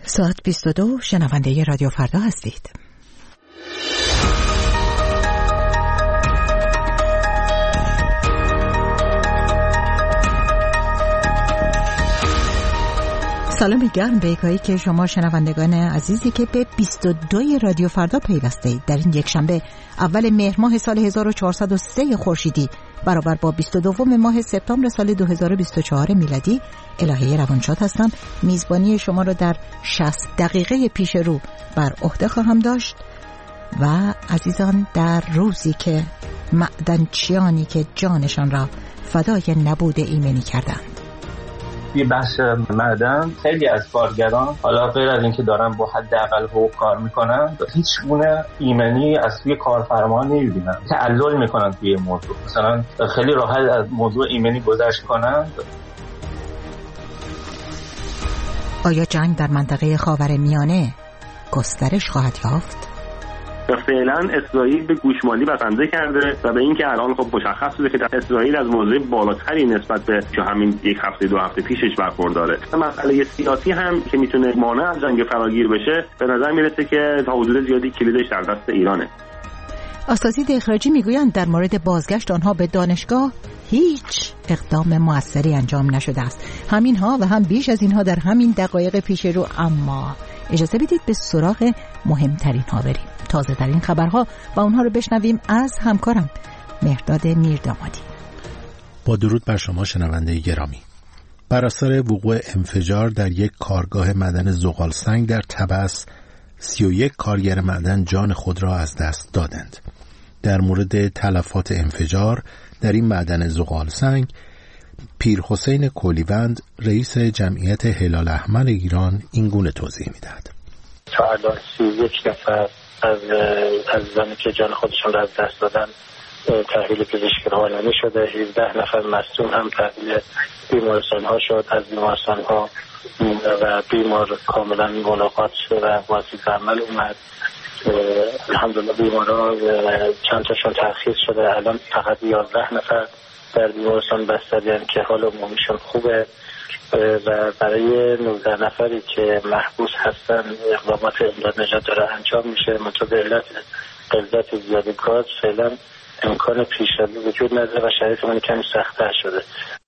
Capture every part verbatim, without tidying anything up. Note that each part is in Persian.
ساعت بیست و دو، شنونده رادیو فردا هستید. سلام گرم به یکایی که شما شنوندگان عزیزی که به بیست و دو رادیو فردا پیوسته اید. در این یک شنبه اول مهر ماه سال هزار و چهارصد و سه خورشیدی برابر با بیست و دو ماه سپتامبر سال دو هزار و بیست و چهار میلادی، الهه روانشاد هستم. میزبانی شما را در شصت دقیقه پیش رو بر عهده خواهم داشت و عزیزان، در روزی که معدنچیانی که جانشان را فدای نبوده ایمنی کردند. توی بحث معدن خیلی از کارگران، حالا غیر از اینکه دارن با حداقل حقوق کار میکنن، هیچ گونه ایمنی از توی کارفرما نمیبینن، تعلل میکنن توی موضوع. مثلا خیلی راحت از موضوع ایمنی گذشت کنن. آیا جنگ در منطقه خاورمیانه گسترش خواهد یافت؟ فعلا اسرائیل به گوشمالی بسنده کرده و به اینکه الان خب مشخص شده که اسرائیل از موضع بالاتری نسبت به که همین یک هفته دو هفته پیشش برخورداره. مسئله سیاسی هم که میتونه مانع از جنگ فراگیر بشه، به نظر میرسه که تا حدود زیادی کلیدش در دست ایرانه. اساتید اخراجی میگویند در مورد بازگشت آنها به دانشگاه هیچ اقدام موثری انجام نشده است. همینها و هم بیش از اینها در همین دقایق پیش رو. اما اجازه بدید به سراغ مهمترین ها بریم. تازه ترین خبرها و اونها رو بشنویم از همکارم مهرداد میردامادی. با درود بر شما شنونده گرامی. بر اثر وقوع انفجار در یک کارگاه معدن زغالسنگ در طبس، سی و یک کارگر معدن جان خود را از دست دادند. در مورد تلفات انفجار در این معدن زغالسنگ، پیر حسین کولیوند رئیس جمعیت هلال احمر ایران این گونه توضیح می‌دهد. تا الان سی و یک نفر از عزیزانی که جان خودشون را از دست دادن تحویل پزشکی روانی شده. هجده نفر مصدوم هم تحویل بیمارستان ها شد. از بیمارستان ها و بیمار کاملا ملاقات شد و واسط عمل اومد. الحمدلله بیماران چند تاشون ترخیص شده. الان فقط یازده نفر در بیمارستان بستری‌اند که حال عمومیشون خوبه و برای نوزده نفری که محبوس هستن اقدامات امداد نجات داره انجام میشه. منتها به علت غلظت زیاد گاز فعلا امکان پیشروی وجود نداره و شرایطمون کمی سخت‌تر شده.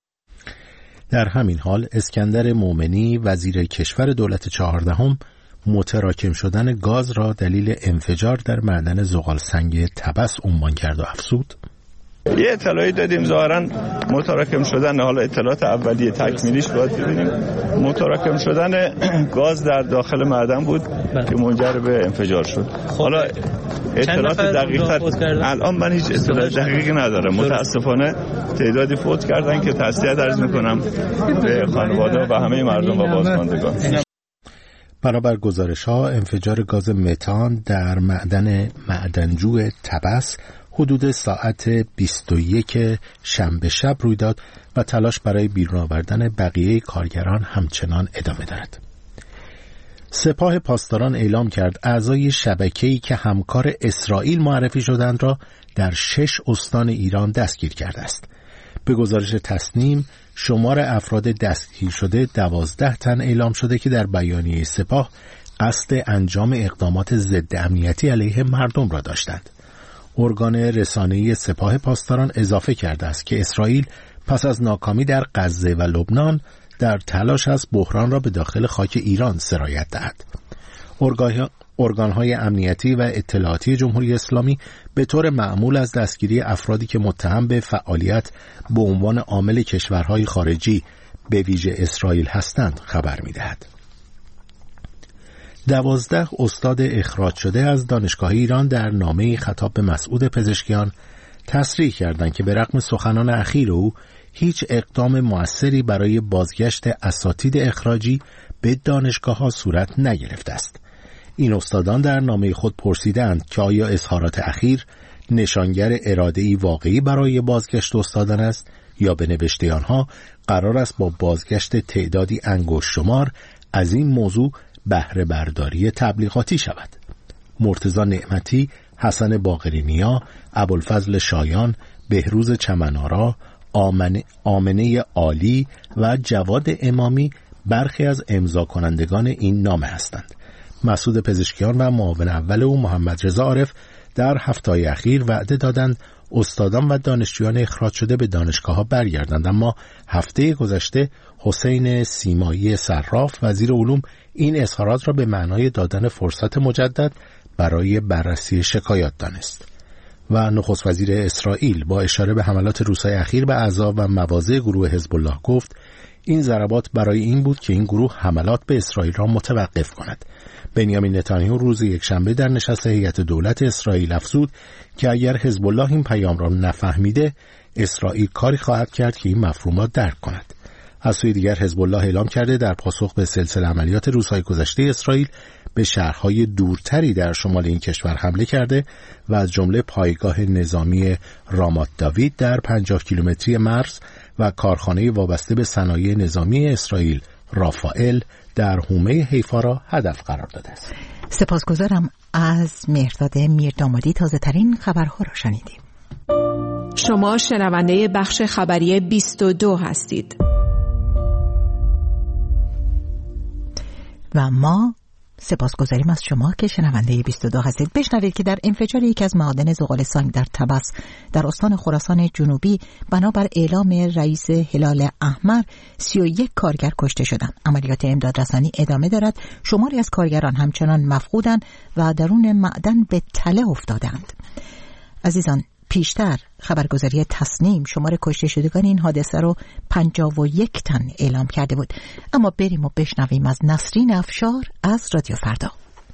در همین حال اسکندر مومنی وزیر کشور دولت چهاردهم متراکم شدن گاز را دلیل انفجار در معدن زغالسنگ طبس عنوان کرد و افزود: یه اطلاعی دادیم ظاهراً متراکم شدن، حالا اطلاعات اولیه تکمیلیش باید ببینیم، متراکم شدن گاز در داخل معدن بود که منجر به انفجار شد. حالا اطلاعات دقیق‌تر الان من هیچ اطلاع دقیقی ندارم. متاسفانه تعدادی فوت کردن که تسلیت عرض میکنم به خانواده و همه مردم و بازماندگان. بنابر گزارش‌ها انفجار گاز متان در معدن معدنجو طبس حدود ساعت بیست و یک شنبه شب روی داد و تلاش برای بیرون آوردن بقیه کارگران همچنان ادامه دارد. سپاه پاسداران اعلام کرد اعضای شبکه‌ای که همکار اسرائیل معرفی شدند را در شش استان ایران دستگیر کرده است. به گزارش تسنیم شمار افراد دستگیر شده دوازده تن اعلام شده که در بیانیه سپاه قصد انجام اقدامات ضد امنیتی علیه مردم را داشتند. ارگان رسانه‌ای سپاه پاسداران اضافه کرده است که اسرائیل پس از ناکامی در غزه و لبنان در تلاش است بحران را به داخل خاک ایران سرایت دهد. ارگان‌های امنیتی و اطلاعاتی جمهوری اسلامی به طور معمول از دستگیری افرادی که متهم به فعالیت به عنوان عامل کشورهای خارجی به ویژه اسرائیل هستند خبر می‌دهد. دوازده استاد اخراج شده از دانشگاه ایران در نامه‌ای خطاب به مسعود پزشکیان تصریح کردند که به رغم سخنان اخیر او هیچ اقدام مؤثری برای بازگشت اساتید اخراجی به دانشگاه‌ها صورت نگرفته است. این استادان در نامه خود پرسیدند که آیا اظهارات اخیر نشانگر اراده‌ای واقعی برای بازگشت استادان است یا به نوشته آنها قرار است با بازگشت تعدادی انگشت شمار از این موضوع بهره برداری تبلیغاتی شود. مرتضی نعمتی، حسن باقرینیا، ابوالفضل شایان، بهروز چمنارا، آمنه, آمنه عالی و جواد امامی برخی از امضا کنندگان این نامه هستند. مسعود پزشکیان و معاون اول او محمد رضا عارف در هفته‌های اخیر وعده دادند استادان و دانشجویان اخراج شده به دانشگاه‌ها برگردند، اما هفته گذشته حسین سیمایی صراف وزیر علوم این اظهارات را به معنای دادن فرصت مجدد برای بررسی شکایات دانست. و نخست وزیر اسرائیل با اشاره به حملات روس‌های اخیر به اعضا و مواضع گروه حزب الله گفت این ضربات برای این بود که این گروه حملات به اسرائیل را متوقف کند. بنیامین نتانیاهو روز یکشنبه در نشست هیئت دولت اسرائیل افزود که اگر حزب الله این پیام را نفهمیده، اسرائیل کاری خواهد کرد که این مفهومات درک کند. از سوی دیگر حزب الله اعلام کرده در پاسخ به سلسله عملیات روزهای گذشته اسرائیل به شهرهای دورتری در شمال این کشور حمله کرده و از جمله پایگاه نظامی رامات داوید در پنجاه کیلومتری مرز و کارخانه وابسته به صنایع نظامی اسرائیل رافائل در حومه حیفا را هدف قرار داده است. سپاسگزارم. از مهرداد میردامادی تازه ترین خبرها را شنیدیم. شما شنونده بخش خبری بیست و دو هستید و ما سپاسگزاریم از شما که شنونده بیست و دو هستید. بشنوید که در انفجار یکی از معادن زغال سنگ در طبس در استان خراسان جنوبی بنابر اعلام رئیس هلال احمر سی و یک کارگر کشته شدند. عملیات امدادرسانی ادامه دارد. شماری از کارگران همچنان مفقودند و درون معدن به تله افتادند. عزیزان، پیشتر خبرگزاری تصنیم شمار کشته شدگان این حادثه رو پنجاه و یک تن اعلام کرده بود. اما بریم و بشنویم از نسرین افشار از رادیو فردا.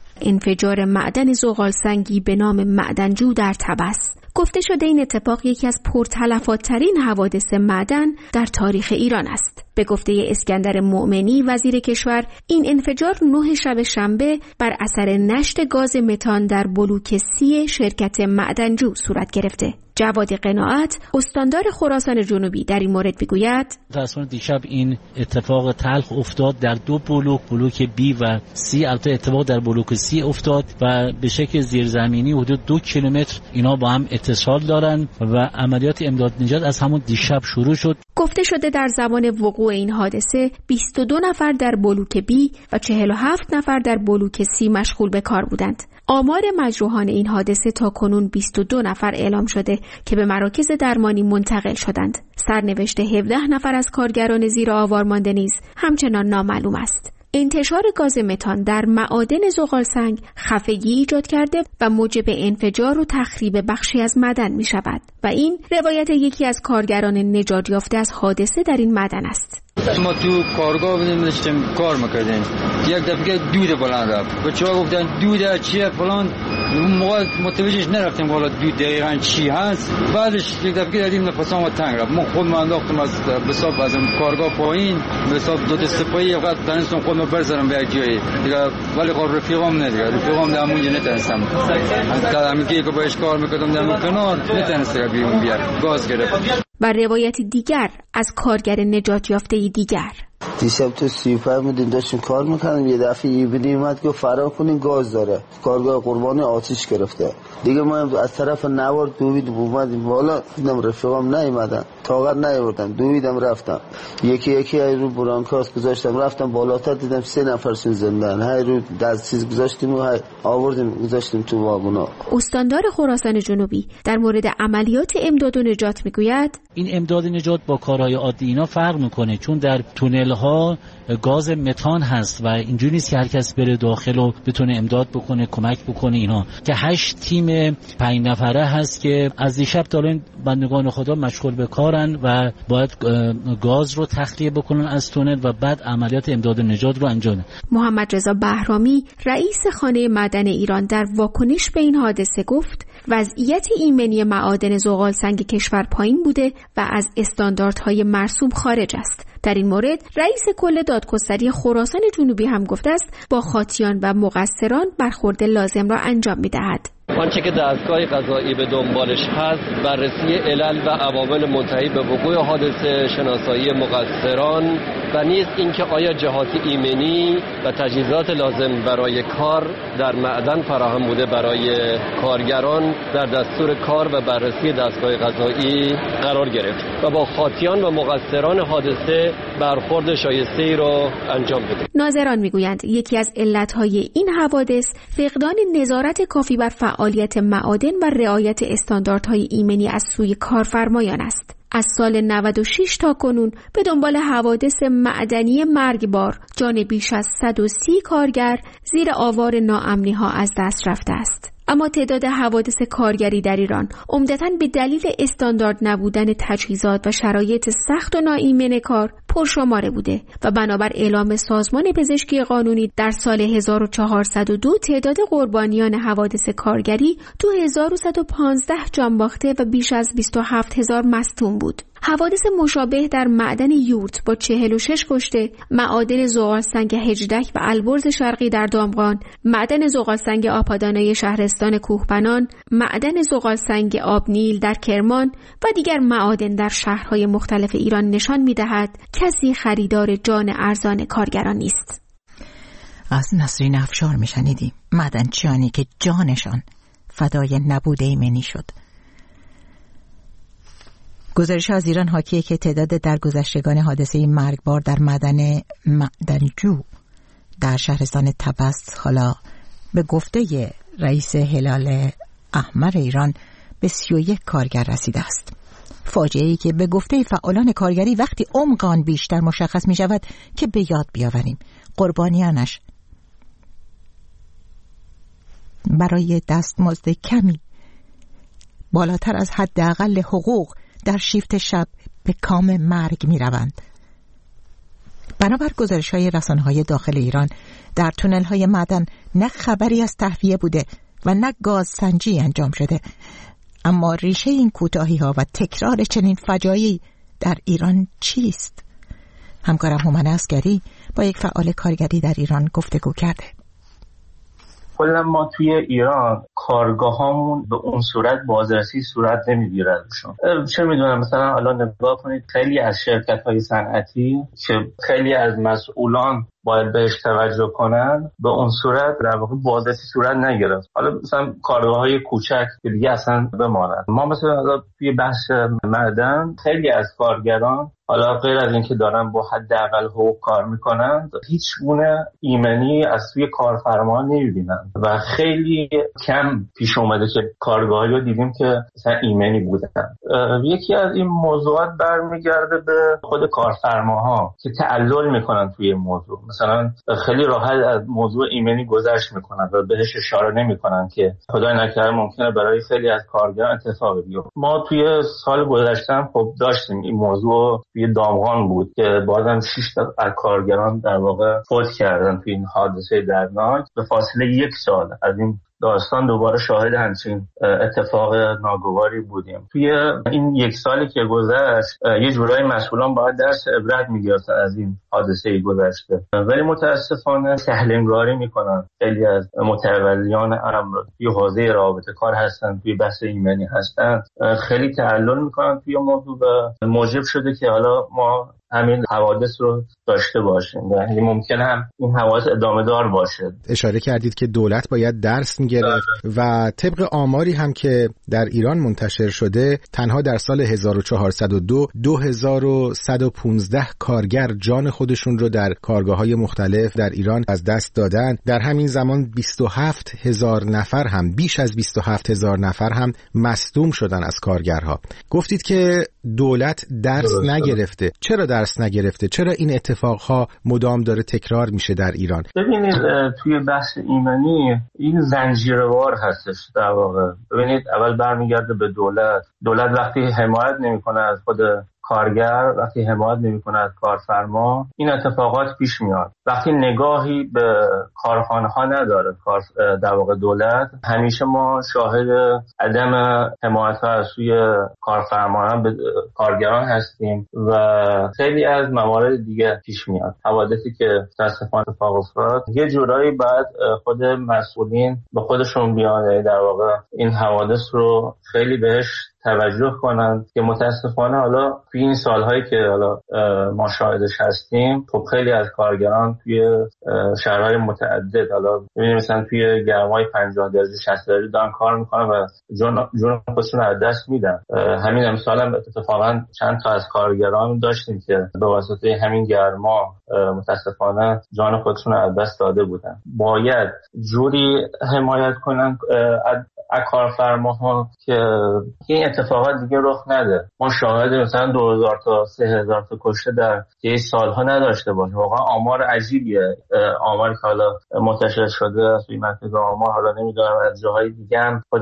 انفجار معدن زغال سنگی به نام معدنجو در طبس. گفته شده این اتفاق یکی از پرتلفات‌ترین حوادث معدن در تاریخ ایران است. به گفته اسکندر مؤمنی وزیر کشور، این انفجار نه شب شنبه بر اثر نشت گاز متان در بلوک سی شرکت معدنجو صورت گرفته. جواد قناعت استاندار خراسان جنوبی در این مورد میگوید متأسفانه دیشب این اتفاق تلخ افتاد در دو بلوک، بلوک بی و سی. البته اتفاق در بلوک سی افتاد و به شکل زیرزمینی حدود دو کیلومتر اینا با هم اتصال دارن و عملیات امداد نجات از همون دیشب شروع شد. گفته شده در زمان وقوع این حادثه بیست و دو نفر در بلوک بی و چهل و هفت نفر در بلوک سی مشغول به کار بودند. آمار مجروحان این حادثه تا کنون بیست و دو نفر اعلام شده که به مراکز درمانی منتقل شدند. سرنوشت هفده نفر از کارگران زیر آوار مانده نیز همچنان نامعلوم است. انتشار گاز متان در معادن زغال سنگ خفگی ایجاد کرده و موجب انفجار و تخریب بخشی از معدن می شود و این روایت یکی از کارگران نجات یافته از حادثه در این معدن است. ما تو کارگاه بودیم داشتیم کار میکردیم، یک دفعه دود بلند رفت. بچه‌ها گفتن دود چیه فلان، موقع متوجهش نرفتیم والا دود دقیقاً چی هست. بعدش یک دفعه دیدیم نفسام تنگ رفت. ما خودم انداختم از حساب از کارگاه پایین، به حساب دو دسته پایی وقت دانستم خودم برسم به جایی دیگه، ولی کار رفیقام نه دیگه، رفیقام در اونجا نتونستم. تا همین که باش کار میکردم در کنار نتونستم بیرون بیارم، گاز گرفت. و روایت دیگر از کارگر نجات یافته دیگر. دیشب تو سی و پنج میدیم داشتیم کار میکنیم، یه دفعه ایبنی اومد که فرار کنین گاز داره، کارگاه قربانی آتیش گرفته. دیگه ما از طرف نوار دوید اومدیم، والا دیدم رفیقام نیومدن، طاقت نیاوردن، دویدم رفتم. یکی یکی های رو برانکاس گذاشتم رفتم بالاتر، دیدم سه نفرشون زندن. های رو دست چیز گذاشتیم و های آوردیم گذاشتیم تو واگونا. استاندار خراسان جنوبی در مورد عملیات امداد و نجات میگوید این امداد نجات با کارهای عادی اینا فرق میکنه، چون در تونل ها گاز متان هست و اینجوری نیست که هر کس بره داخل و بتونه امداد بکنه، کمک بکنه. اینا که هشت تیم پنج نفره هست که از دیشب تا الان بندگان خدا مشغول به کارن و باید گاز رو تخلیه بکنن از تونل و بعد عملیات امداد نجات رو انجام بدن. محمد رضا بهرامی رئیس خانه معدن ایران در واکنش به این حادثه گفت وضعیت ایمنی معادن زغال سنگ کشور پایین بوده و از استانداردهای مرسوم خارج است. در این مورد رئیس کل دادگستری خراسان جنوبی هم گفته است با خاطیان و مقصران برخورد لازم را انجام می‌دهد. آنچه که دستگاه قضایی به دنبالش هست بررسی علل و عوامل منتهی به وقوع حادثه، شناسایی مقصران و نیز اینکه آیا جهات ایمنی و تجهیزات لازم برای کار در معدن فراهم بوده برای کارگران در دستور کار و بررسی دستگاه قضایی قرار گرفت و با خاطیان و مقصران حادثه برخورد شایسته‌ای را انجام بده. ناظران میگویند یکی از علتهای این حوادث فقدان نظارت کافی بر فعالیت معادن و رعایت استانداردهای ایمنی از سوی کارفرمایان است. از سال نود و شش تا کنون به دنبال حوادث معدنی مرگبار جان بیش از صد و سی کارگر زیر آوار ناامنی‌ها از دست رفته است. اما تعداد حوادث کارگری در ایران عمدتاً به دلیل استاندارد نبودن تجهیزات و شرایط سخت و ناایمن کار پرشماره بوده و بنابر اعلام سازمان پزشکی قانونی در سال هزار و چهارصد و دو تعداد قربانیان حوادث کارگری دو هزار و صد و پانزده جان باخته و بیش از بیست و هفت هزار مصدوم بود. حوادث مشابه در معدن یورت با چهل و شش کشته، معادن زغالسنگ هجدک و البرز شرقی در دامغان، معدن زغالسنگ آپادانای شهرستان کوهبنان، معدن زغالسنگ آبنیل در کرمان و دیگر معادن در شهرهای مختلف ایران نشان می‌دهد کسی خریدار جان ارزان کارگران نیست. از نسرین افشار میشنیدیم معدنچیانی که جانشان فدای نبود ایمنی شد. گزارش از ایران حاکیه که تعداد درگذشتگان حادثه مرگبار در معدن معدنجو در شهرستان طبس حالا به گفته رئیس هلال احمر ایران به سی و یک کارگر رسیده است. فاجعه‌ای که به گفته فعالان کارگری وقتی عمق آن بیشتر مشخص می شود که به یاد بیاوریم قربانیانش برای دستمزد کمی بالاتر از حداقل حقوق در شیفت شب به کام مرگ می روند. بنابر گزارش های رسانه های داخل ایران در تونل های معدن نه خبری از تهویه بوده و نه گاز سنجی انجام شده. اما ریشه این کوتاهی ها و تکرار چنین فجایعی در ایران چیست؟ همکارم هومن عسگری با یک فعال کارگری در ایران گفتگو کرده. کلا ما توی ایران کارگاه هامون به اون صورت بازرسی صورت نمیگیره روشون. چه میدونم مثلا حالا نگاه کنید خیلی از شرکت های صنعتی که خیلی از مسئولان باید بهش توجه کنن به اون صورت در واقع بازرسی صورت نگرفت. حالا مثلا کارگاه های کوچک که دیگه اصلا بمانند. ما مثلا حالا توی بحث معدن خیلی از کارگران حالا غیر از اینکه دارن با حداقل حقوق کار میکنن هیچ گونه ایمنی از سوی کارفرما نمیبینن و خیلی کم پیش اومده که کارگاهی رو دیدیم که مثلا ایمنی بودن. یکی از این موضوعات برمیگرده به خود کارفرماها که تعلل میکنن توی این موضوع. مثلا خیلی راحت از موضوع ایمنی گذشت میکنن و بهش اشاره نمیکنن که خدای نکرده ممکنه برای خیلی از کارگران اتفاقی بیفته. ما توی سال گذشته خب داشتیم این موضوع توی دامغان بود که بازم شش تا از کارگران در واقع فوت کردن توی این حادثه دردناک. به فاصله یک سال از این داستان دوباره شاهد همچین اتفاق ناگواری بودیم. توی این یک سالی که گذشت یه جورایی مسئولان باید درس عبرت میگرفتن از این حادثه گذشته، ولی متاسفانه سهلنگاری میکنن. خیلی از متولیان امر توی حوزه رابطه کار هستن، توی بحث ایمنی هستن، خیلی تعلل میکنن توی موضوع و موجب شده که حالا ما همین حوادث رو داشته باشیم و ممکن هم این حوادث ادامه دار باشه. اشاره کردید که دولت باید درس میگرفت و طبق آماری هم که در ایران منتشر شده تنها در سال هزار و چهارصد و دو دو هزار و صد و پانزده کارگر جان خودشون رو در کارگاه‌های مختلف در ایران از دست دادن. در همین زمان بیست و هفت هزار نفر هم بیش از بیست و هفت هزار نفر هم مصدوم شدن از کارگرها. گفتید که دولت درس نگرفته. چرا درس نگرفته؟ چرا این اتفاقها مدام داره تکرار میشه در ایران؟ ببینید توی بحث ایمنی این زنجیروار هستش در واقع. ببینید اول برمیگرده به دولت. دولت وقتی حمایت نمیکنه از خود کارگر، وقتی حمایت نمیکنه از کارفرما، این اتفاقات پیش میاد. وقتی نگاهی به کارخانه ها نداره کار در واقع دولت، همیشه ما شاهد عدم حمایت از سوی کارفرمایان به کارگران هستیم و خیلی از موارد دیگه پیش میاد. حوادثی که متاسفانه اتفاق افتاد، یه جورایی بعد خود مسئولین به خودشون بیان در واقع این حوادث رو خیلی بهش توجه کنند که متاسفانه حالا توی این سالهایی که حالا ما شاهدش هستیم، خب خیلی از کارگران توی شهرهای متعدد، حالا ببینیم مثلا توی گرمای پنجاه درجه شصت درجه دارن کار میکنن و جون جون خودشون رو از دست میدن. همین امسال هم اتفاقا چند تا از کارگران داشتیم که به واسطه همین گرما متاسفانه جان خودشون رو از دست داده بودن. باید جوری حمایت کنن از کارفرماها که این اتفاقات دیگه رخ نده. ما شاهد مثلا دو هزار تا سه هزار تا کشته در این سالها نداشته باشیم. واقعا آمار عجیبیه، آماری که حالا منتشر شده توی مرکز آمار، حالا نمیدونم از جاهای دیگه هم خود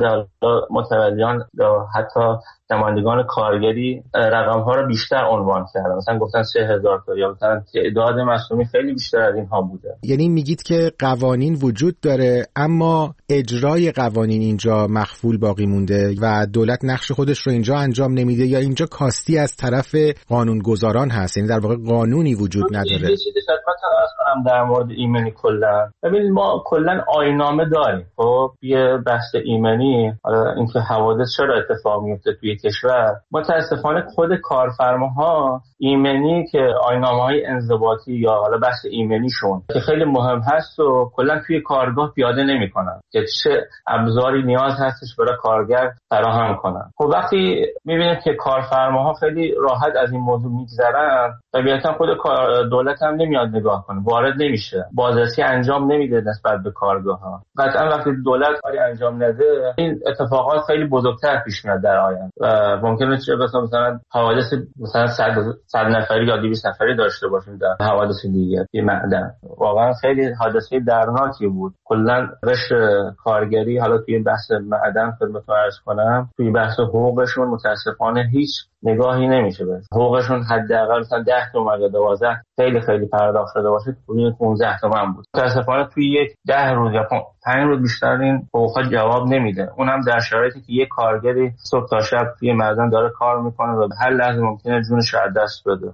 متولیان حتی نمایندگان کارگری رقم ها رو بیشتر عنوان کردن، مثلا گفتن سه هزار تا، یا مثلا تعداد مصدومین خیلی بیشتر از اینها بوده. یعنی میگید که قوانین وجود داره اما اجرای قوانین اینجا مخفول باقی مونده و دولت نقش خودش رو اینجا انجام نمیده، یا اینجا کاستی از طرف قانونگذاران هست، یعنی در واقع قانونی وجود نداره. یه چیزی خدمت عرض کنم در مورد ایمنی کلا. ببینید ما کلا آیین‌نامه داریم. خب یه بحث ایمنی، اینکه حوادث چرا اتفاق میفته توی کشور، متاسفانه خود کارفرماها ایمنی که آیین‌نامه‌های انضباطی یا حالا بحث ایمنیشون که خیلی مهم هست و کلا توی کارگاه پیاده نمی‌کنن که چه ابزاری نیاز هستش برای کارگر فراهم کنن. خب وقتی می‌بینیم که کارفرماها خیلی راحت از این موضوع می‌گذرن، طبیعتاً خود دولت هم نمیاد نگاه کنه، وارد نمیشه، بازرسی انجام نمیده نسبت به کارگاه‌ها. قطعاً وقتی دولت کاری انجام نده، این اتفاقات خیلی بزرگتر پیش میاد در آینده. ممکنه چه مثلا مثلا حوادث مثلا صد نفری یا دویست نفری داشته باشیم در حوادث دیگه توی معدن. واقعا خیلی حادثه درناکی بود. کلا رشته کارگری، حالا توی بحث معدن خدمتتون عرض کنم، توی بحث حقوقشون متاسفانه هیچ نگاهی نمیشه بهش. حقوقشون حداقل مثلا ده تومن یا دوازده خیلی خیلی پرداخت شده باشه، توی پانزده تومن بود. متاسفانه توی یک ده روز یا پنج روز بیشتر این حقوقا جواب نمیده. اونم در شرایطی که یک کارگری صبح تا شب توی معدن داره کار میکنه و هر لحظه ممکنه جونش رو از دست بده.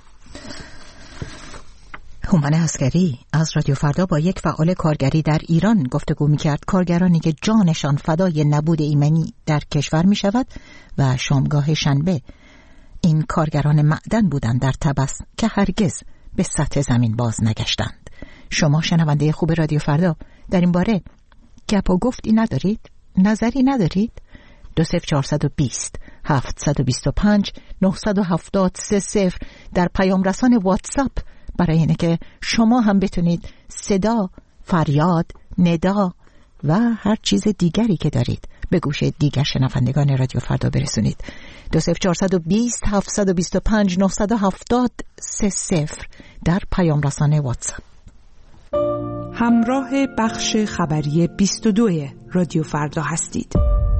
هومن عسکری از رادیو فردا با یک فعال کارگری در ایران گفتگو میکرد. کارگرانی که جانشان فدای نبود ایمنی در کشور میشود و شامگاه شنبه این کارگران معدن بودند در طبس که هرگز به سطح زمین باز نگشتند. شما شنونده خوب رادیو فردا در این باره گپ و گفتی ندارید؟ نظری ندارید؟ دو صفر چهارصد و بیست هفتصد و بیست و پنج نهصد و هفتاد سه صفر در پیام رسان واتساپ، برای اینه که شما هم بتونید صدا، فریاد، ندا و هر چیز دیگری که دارید به گوش دیگر شنوندگان رادیو فردا برسونید. دو صفر چهارصد و بیست هفتصد و بیست و پنج نهصد و هفتاد سه صفر در پیام رسان واتساپ. همراه بخش خبری بیست و دو رادیو فردا هستید.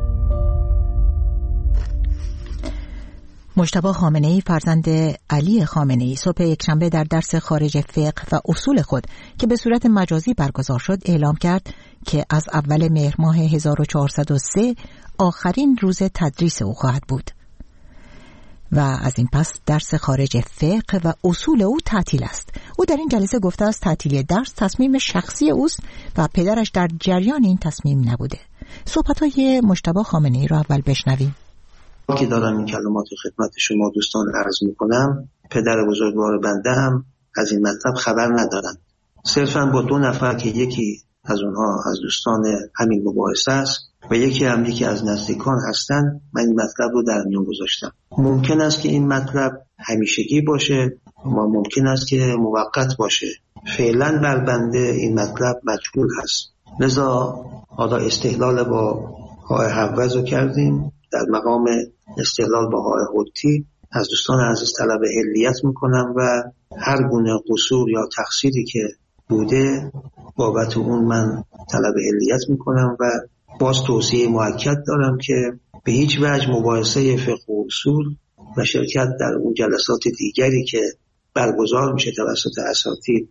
مجتبی خامنه‌ای فرزند علی خامنه‌ای صبح یکشنبه در درس خارج فقه و اصول خود که به صورت مجازی برگزار شد اعلام کرد که از اول مهر ماه هزار و چهارصد و سه آخرین روز تدریس او خواهد بود و از این پس درس خارج فقه و اصول او تعطیل است. او در این جلسه گفته است تعطیلی درس تصمیم شخصی اوست و پدرش در جریان این تصمیم نبوده. صحبت‌های مجتبی خامنه‌ای را اول بشنویم. که دارم این کلمات رو خدمت شما دوستان عرض میکنم، پدر بزرگوار بنده هم از این مطلب خبر ندارن. صرفا با دو نفر که یکی از اونها از دوستان همین مباحثه است و یکی هم یکی از نزدیکان هستن، من این مطلب رو در میون گذاشتم. ممکن است که این مطلب همیشگی باشه و ممکن است که موقت باشه. فعلا بر بنده این مطلب مجهول هست، لذا حالا استدلال با های حوض رو کردیم. در مقام استدلال با های حدی از دوستان عزیز طلب حلیت میکنم و هر گونه قصور یا تقصیری که بوده بابت اون من طلب حلیت میکنم و باز توصیه مؤکد دارم که به هیچ وجه مباحثه فقه و اصول و شرکت در اون جلسات دیگری که برگزار میشه توسط اساتید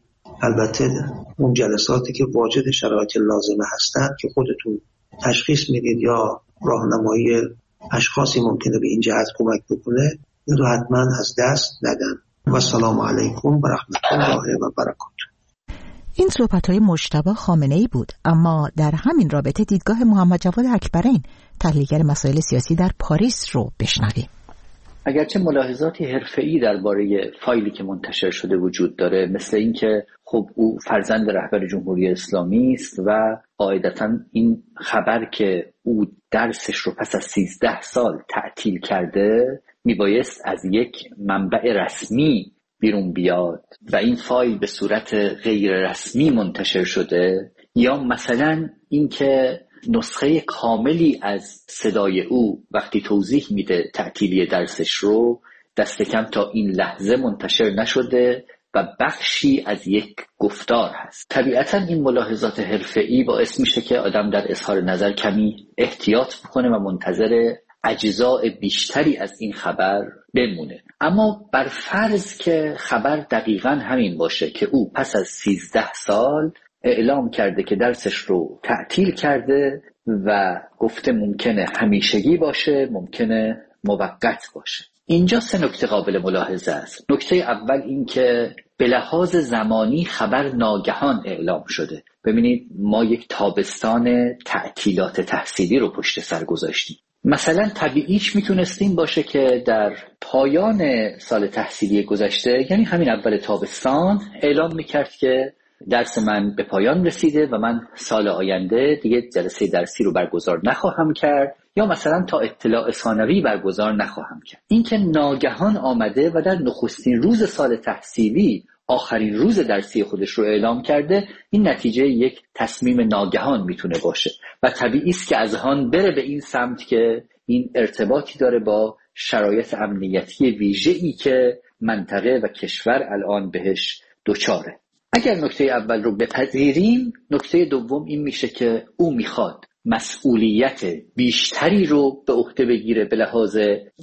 البته اون جلساتی که واجد شرایط لازمه هستن که خودتون تشخیص میدید یا راهنمایی اشخاصی ممکنه به این جهت کمک بکنه، این رو حتما از دست ندن. و سلام علیکم و رحمت الله و برکاته. این صحبت‌های مجتبی خامنه‌ای بود، اما در همین رابطه دیدگاه محمد جواد اکبرین، تحلیلگر مسائل سیاسی در پاریس رو بشنویم. اگرچه ملاحظاتی حرفه‌ای درباره فایلی که منتشر شده وجود داره، مثل اینکه خب او فرزند رهبر جمهوری اسلامی است و قاعدتاً این خبر که او درسش رو پس از سیزده سال تعطیل کرده میبایست از یک منبع رسمی بیرون بیاد و این فایل به صورت غیر رسمی منتشر شده، یا مثلا اینکه نسخه کاملی از صدای او وقتی توضیح میده تعطیلی درسش رو دست کم تا این لحظه منتشر نشده و بخشی از یک گفتار هست. طبیعتا این ملاحظات حرفه‌ای باعث میشه که آدم در اظهار نظر کمی احتیاط بکنه و منتظر اجزاء بیشتری از این خبر بمونه. اما بر فرض که خبر دقیقاً همین باشه که او پس از سیزده سال اعلام کرده که درسش رو تعطیل کرده و گفته ممکنه همیشگی باشه، ممکنه موقت باشه. اینجا سه نکته قابل ملاحظه است. نکته اول این که به لحاظ زمانی خبر ناگهان اعلام شده. ببینید ما یک تابستان تعطیلات تحصیلی رو پشت سر گذاشتیم. مثلا طبیعیش میتونستیم باشه که در پایان سال تحصیلی گذشته، یعنی همین اول تابستان، اعلام میکرد که درس من به پایان رسیده و من سال آینده دیگه جلسه درسی رو برگزار نخواهم کرد، یا مثلا تا اطلاع ثانوی برگزار نخواهم کرد. این که ناگهان آمده و در نخستین روز سال تحصیلی آخرین روز درسی خودش رو اعلام کرده، این نتیجه یک تصمیم ناگهان میتونه باشه و طبیعی است که از آن بره به این سمت که این ارتباطی داره با شرایط امنیتی ویژه‌ای که منطقه و کشور الان بهش دچاره. اگر نکته اول رو بپذیریم، نکته دوم این میشه که او میخواد مسئولیت بیشتری رو به عهده بگیره به لحاظ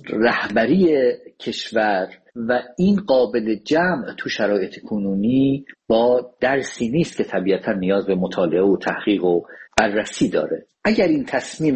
رهبری کشور و این قابل جمع تو شرایط کنونی با درسی نیست که طبیعتا نیاز به مطالعه و تحقیق و بررسی داره. اگر این تصمیم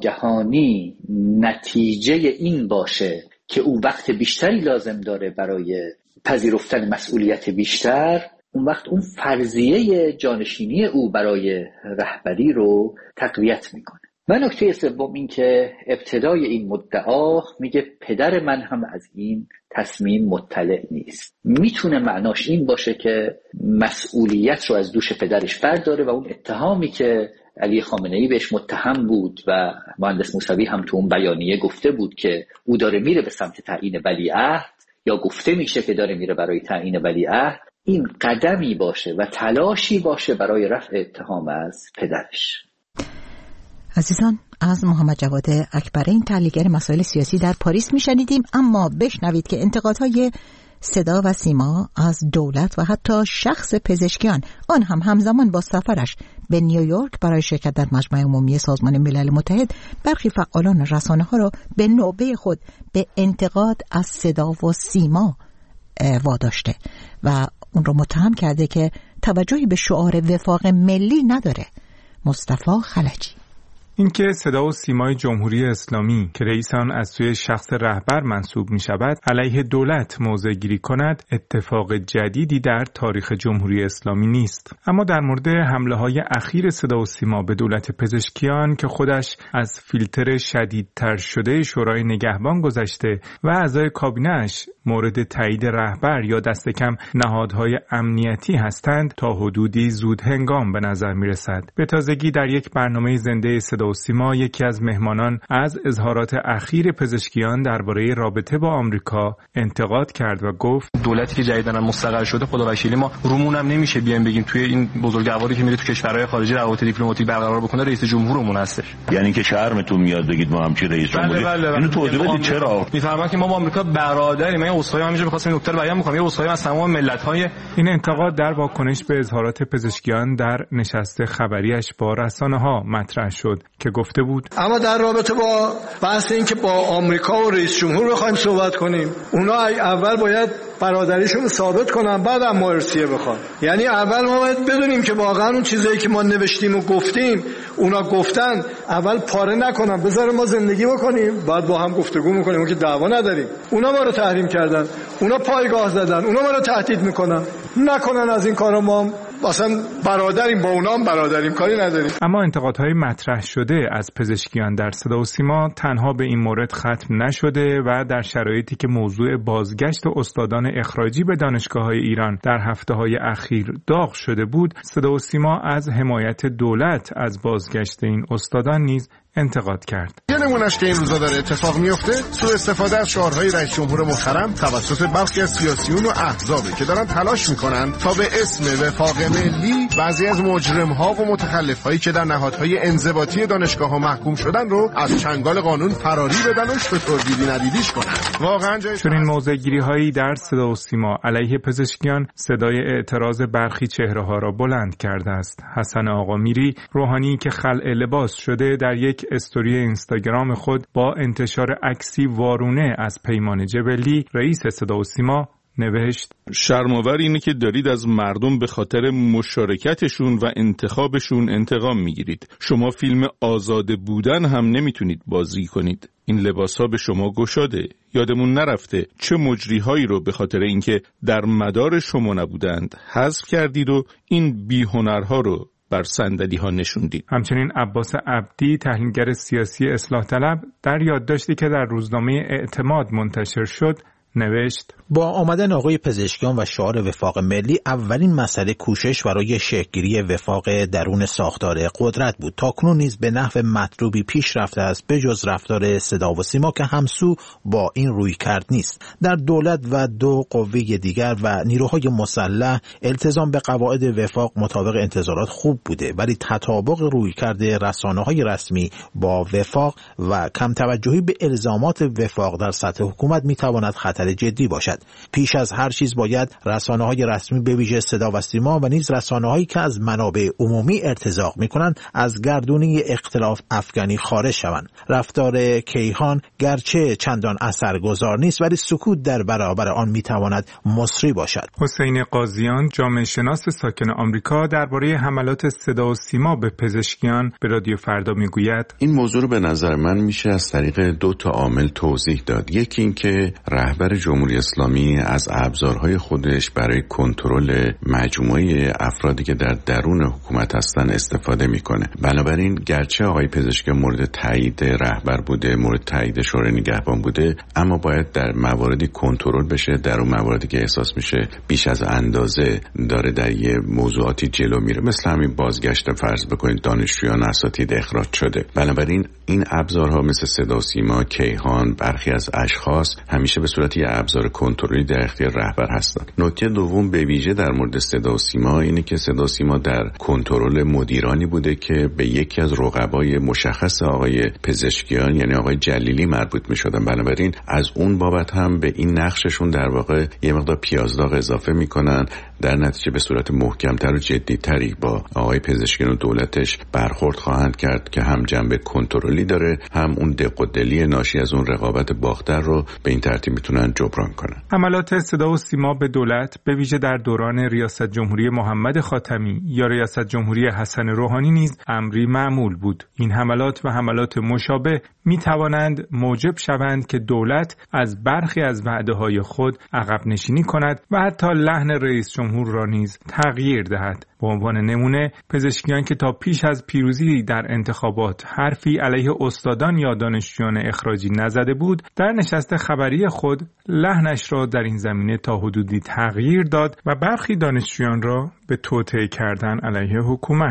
ناگهانی نتیجه این باشه که او وقت بیشتری لازم داره برای پذیرفتن مسئولیت بیشتر، اون وقت اون فرضیه جانشینی او برای رهبری رو تقویت میکنه. و نکته سوم این که ابتدای این مدعا میگه پدر من هم از این تصمیم مطلع نیست. میتونه معناش این باشه که مسئولیت رو از دوش پدرش برداره و اون اتهامی که علی خامنه‌ای بهش متهم بود و مهندس موسوی هم تو اون بیانیه گفته بود که او داره میره به سمت تعیین ولیعهد، یا گفته میشه که داره میره برای تعیین ولیعهد، این قدمی باشه و تلاشی باشه برای رفع اتهام از پدرش. عزیزان، از محمد جواد اکبرین، تحلیلگر مسائل سیاسی در پاریس میشنیدیم. اما بشنوید که انتقادهای صدا و سیما از دولت و حتی شخص پزشکیان، آن هم همزمان با سفرش به نیویورک برای شرکت در مجمع عمومی سازمان ملل متحد، برخی فعالان رسانه‌ها را به نوبه خود به انتقاد از صدا و سیما واداشته و اون رو متهم کرده که توجهی به شعار وفاق ملی نداره. مصطفی خلجی: اینکه صدا و سیمای جمهوری اسلامی که رئیس آن از سوی شخص رهبر منصوب می شود علیه دولت موضع گیری کند اتفاق جدیدی در تاریخ جمهوری اسلامی نیست. اما در مورد حمله های اخیر صدا و سیما به دولت پزشکیان که خودش از فیلتر شدیدتر شده شورای نگهبان گذشته و اعضای کابینه‌اش مورد تایید رهبر یا دست کم نهادهای امنیتی هستند، تا حدودی زود هنگام به نظر می رسد. به تازگی در یک برنامه زنده صدا و سیما یکی از مهمانان از اظهارات اخیر پزشکیان درباره رابطه با آمریکا انتقاد کرد و گفت دولتی که جدیداً مستقر شده، خدا وکیلی ما رومون هم نمیشه بیایم بگیم توی این بزرگواری که میره تو کشورهای خارجی روابط دیپلماتیک برقرار بکنه رئیس جمهورمون هستش. یعنی که شرمتون میاد بگید ما همچی رئیس جمهوری؟ اینو توضیح بدید چرا؟ میفهمن که ما با آمریکا برادریم. من من عذرخواهی همینجا می‌خواستم این نکته رو بیان بکنم، یه عذرخواهی از تمام ملت‌های. این انتقاد در واکنش به اظهارات پزشکیان در نشست خبریش با رسانه‌ها مطرح شد که گفته بود اما در رابطه با بحث این که با آمریکا و رئیس جمهور بخوایم صحبت کنیم، اونا اول باید برادریشون رو ثابت کنن، بعد هم ما ارسیه بخوان. یعنی اول ما باید بدونیم که واقعا اون چیزایی که ما نوشتیم و گفتیم اونا گفتن، اول پاره نکنن، بذاریم ما زندگی بکنیم، بعد با هم گفتگو میکنیم. اون که دعوا نداریم. اونا ما رو تحریم کردن، اونا پایگاه زدن، اونا ما رو تهدید میکنن. نکنن از این کارا، ما اصلا برادریم، با اونا هم برادریم، کاری نداریم. اما انتقادهای مطرح شده از پزشکیان در صدا و سیما تنها به این مورد ختم نشده و در شرایطی که موضوع بازگشت استادان اخراجی به دانشگاه‌های ایران در هفته‌های اخیر داغ شده بود، صدا و سیما از حمایت دولت از بازگشت این استادان نیز انتقاد کرد. یه نمونهش که این روزا داره اتفاق میفته، سوء استفاده از شعارهای رئیس جمهور محترم توسط برخی از سیاسیون و احزابی که دارن تلاش میکنن تا به اسم وفاق ملی بعضی از مجرم‌ها و متخلف‌هایی که در نهادهای انضباطی دانشگاه‌ها محکوم شدن رو از چنگال قانون فراری بدن و شطور دیدی ندیدیش کنن. واقعا جای چنین موضع‌گیری‌هایی در صدا و سیما علیه پزشکیان صدای اعتراض برخی چهره‌ها را بلند کرده است. حسن آقامیری، روحانی که خلع لباس شده، در یک استوری اینستاگرام خود با انتشار عکسی وارونه از پیمان جبلی، رئیس صدا و سیما، نوشت: شرم‌آور اینه که دارید از مردم به خاطر مشارکتشون و انتخابشون انتقام میگیرید. شما فیلم آزاده بودن هم نمیتونید بازی کنید. این لباس‌ها به شما گشاده. یادمون نرفته چه مجری‌هایی رو به خاطر اینکه در مدار شما نبودند حذف کردید و این بی‌هنرها رو بر صندلی ها نشوندید. همچنین عباس عبدی، تحلیلگر سیاسی اصلاح طلب، در یادداشتی که در روزنامه اعتماد منتشر شد نوشت: با آمدن آقای پزشکیان و شعار وفاق ملی، اولین مسئله کوشش برای شکل‌گیری وفاق درون ساختار قدرت بود. تاکنون نیز به نحو مطلوبی پیش رفته است، به جز رفتار صدا و سیما که همسو با این روی کرد نیست. در دولت و دو قوه دیگر و نیروهای مسلح التزام به قواعد وفاق مطابق انتظارات خوب بوده، ولی تطابق روی کرده رسانه‌های رسمی با وفاق و کم توجهی به الزامات وفاق در سطح حکومت می‌تواند خطر جدی باشد. پیش از هر چیز باید رسانه‌های رسمی به ویژه صدا و سیما و نیز رسانه‌هایی که از منابع عمومی ارتزاق می‌کنند از گردونه اختلاف افغانی خارج شوند. رفتار کیهان گرچه چندان اثرگذار نیست، ولی سکوت در برابر آن می‌تواند مصری باشد. حسین قاضیان، جامعه شناس ساکن آمریکا، درباره حملات صدا و سیما به پزشکیان به رادیو فردا میگوید: این موضوع رو به نظر من میشه از طریق دو تا عامل توضیح داد. یکی این که رهبر جمهوری اسلامی از ابزارهای خودش برای کنترل مجموعه افرادی که در درون حکومت هستن استفاده میکنه. بنابراین گرچه آقای پزشکیان مورد تایید رهبر بوده، مورد تایید شورای نگهبان بوده، اما باید در مواردی کنترل بشه، در اون مواردی که احساس میشه بیش از اندازه داره در یه موضوعاتی جلو میره، مثل همین بازگشت فرض بکنید دانشجویان اساتید اخراج شده. بنابراین این ابزارها مثل صدا و سیما، کیهان، برخی از اشخاص همیشه به صورت یه ابزار کنترلی در اختیار رهبر هستند. نکته دوم به ویژه در مورد صدا و سیما اینه که صدا و سیما در کنترل مدیرانی بوده که به یکی از رقبای مشخص آقای پزشکیان یعنی آقای جلیلی مربوط می‌شدن. بنابراین از اون بابت هم به این نقششون در واقع یه مقدار پیازداغ اضافه میکنن، در نتیجه به صورت محکمتر و جدیتری با آقای پزشکیان و دولتش برخورد خواهند کرد که هم جنبه کنترلی داره، هم اون دق و دلی ناشی از اون رقابت باختر رو به این ترتیب میتونن جبران کنن. حملات صدا و سیما به دولت به ویژه در دوران ریاست جمهوری محمد خاتمی یا ریاست جمهوری حسن روحانی نیز امری معمول بود. این حملات و حملات مشابه می توانند موجب شوند که دولت از برخی از وعده‌های خود عقب نشینی کند و حتی لحن رئیس جمهور را نیز تغییر دهد. به عنوان نمونه پزشکیان که تا پیش از پیروزی در انتخابات حرفی علیه استادان یا دانشجویان اخراجی نزده بود، در نشست خبری خود لحنش را در این زمینه تا حدودی تغییر داد و برخی دانشجویان را به توطئه کردن علیه حکومت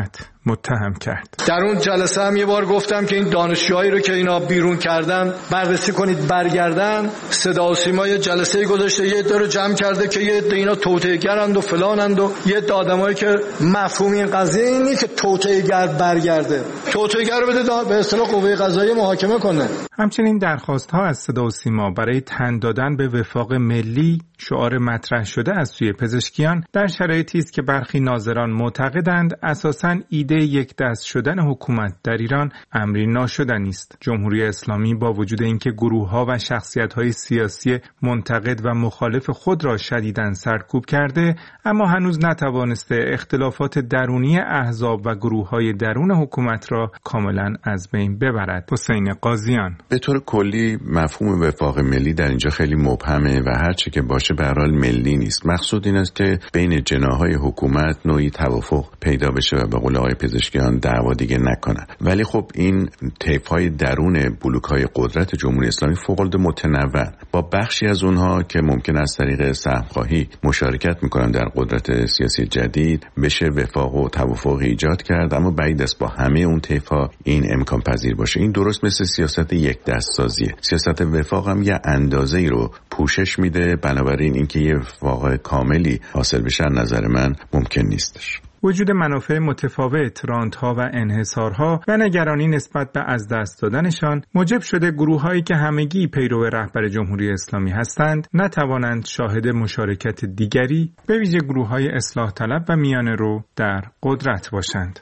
متهم کرد. در اون جلسه هم یه بار گفتم که این دانشجوهایی رو که اینا بیرون کردن بررسی کنید برگردن. صدا و سیما یه جلسه گذاشته، یه عده رو جمع کرده که یه عده اینا توطئه‌گرند و فلانند و یه عده آدمایی که مفهوم این قضیه این نیست که توطئه‌گر برگرده. توطئه‌گر رو بده به اصطلاح قوه قضاییه محاکمه کنه. همچنین درخواست‌ها از صدا و سیما برای تن دادن به وفاق ملی، شعار مطرح شده از سوی پزشکیان، در شرایطی است که برخی ناظران معتقدند اساساً ایده یک دست شدن حکومت در ایران امری ناشدنی است. جمهوری اسلامی با وجود اینکه گروه‌ها و شخصیت‌های سیاسی منتقد و مخالف خود را شدیداً سرکوب کرده، اما هنوز نتوانسته اختلافات درونی احزاب و گروه‌های درون حکومت را کاملاً از بین ببرد. حسین قاضیان: به طور کلی مفهوم وفاق ملی در اینجا خیلی مبهمه و هر چه که باشه به هر حال ملی نیست. مقصود این است که بین جناح‌های حکومت نوعی توافق پیدا بشه و به قول آقای پزشکیان دعوا دیگه نکنن. ولی خب این طیف‌های درون بلوک‌های قدرت جمهوری اسلامی فوق‌العاده متنوع، با بخشی از اونها که ممکن است طریق سهم‌خواهی مشارکت می‌کنن در قدرت سیاسی جدید بشه وفاق و توافق ایجاد کرد، اما بعید است با همه اون طیف‌ها این امکان پذیر باشه. این درست مثل سیاست یک دست سازیه. سیاست وفاق هم یه اندازه‌ای رو پوشش میده، بنابراین اینکه یه وفاق کاملی حاصل بشه نظر من ممکن نیستش. وجود منافع متفاوت، رانت‌ها و انحصارها و نگرانی نسبت به از دست دادنشان موجب شده گروه‌هایی که همگی پیرو رهبر جمهوری اسلامی هستند نتوانند شاهد مشارکت دیگری به ویژه گروه‌های اصلاح طلب و میانه رو در قدرت باشند.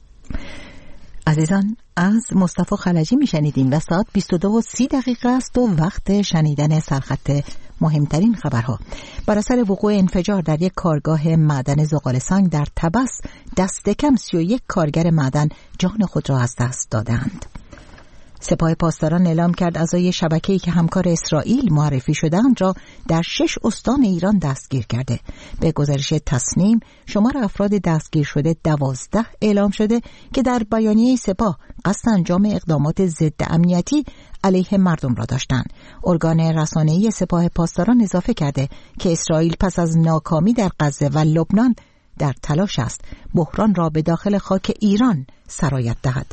عزیزان، از مصطفی خلجی میشنیدیم و ساعت بیست و دو و سی دقیقه است و وقت شنیدن سرخط مهمترین خبرها. بر اثر وقوع انفجار در یک کارگاه معدن زغال سنگ در طبس، دست کم سی و یک کارگر معدن جان خود را از دست دادند. سپاه پاسداران اعلام کرد اعضای شبکه‌ای که همکار اسرائیل معرفی شدند را در شش استان ایران دستگیر کرده. به گزارش تصنیم، شمار افراد دستگیر شده دوازده اعلام شده که در بیانیه سپاه قصد انجام اقدامات ضد امنیتی علیه مردم را داشتند. ارگان رسانه‌ای سپاه پاسداران اضافه کرده که اسرائیل پس از ناکامی در غزه و لبنان در تلاش است بحران را به داخل خاک ایران سرایت دهد.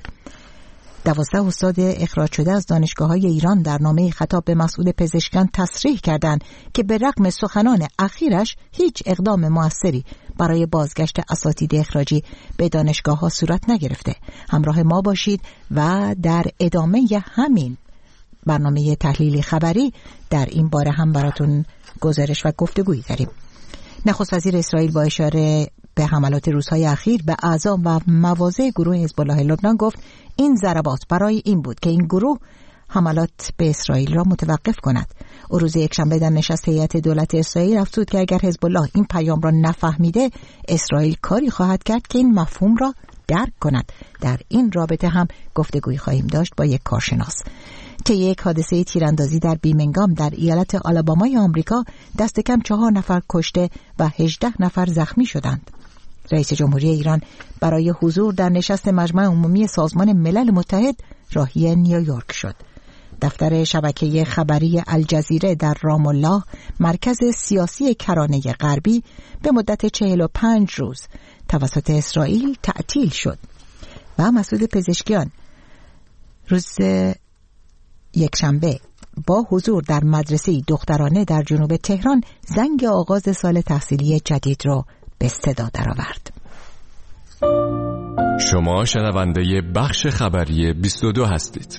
دوازده استاد اخراج شده از دانشگاه‌های ایران در نامه خطاب به مسئول پزشکان تصریح کردند که به رغم سخنان اخیرش هیچ اقدام موثری برای بازگشت اساتید اخراجی به دانشگاه‌ها صورت نگرفته. همراه ما باشید و در ادامه همین برنامه تحلیلی خبری در این باره هم براتون گزارش و گفتگویی داریم. نخست وزیر اسرائیل با اشاره به حملات روزهای اخیر به اعضا و مواضع گروه حزب الله لبنان گفت این ضربات برای این بود که این گروه حملات به اسرائیل را متوقف کند. او روز یکشنبه در نشست هیئت دولت اسرائیل افزود که اگر حزب الله این پیام را نفهمیده، اسرائیل کاری خواهد کرد که این مفهوم را درک کند. در این رابطه هم گفتگوی خواهیم داشت با یک کارشناس. طی یک حادثه تیراندازی در بیمنگام در ایالت آلابامای آمریکا دست کم چهار نفر کشته و هجده نفر زخمی شدند. رئیس جمهوری ایران برای حضور در نشست مجمع عمومی سازمان ملل متحد راهی نیویورک شد. دفتر شبکه خبری الجزیره در رام الله، مرکز سیاسی کرانه غربی، به مدت چهل و پنج روز توسط اسرائیل تعطیل شد و مسعود پزشکیان روز یکشنبه با حضور در مدرسه دخترانه در جنوب تهران زنگ آغاز سال تحصیلی جدید را به صدا درآورد. شما شنونده بخش خبری بیست و دو هستید.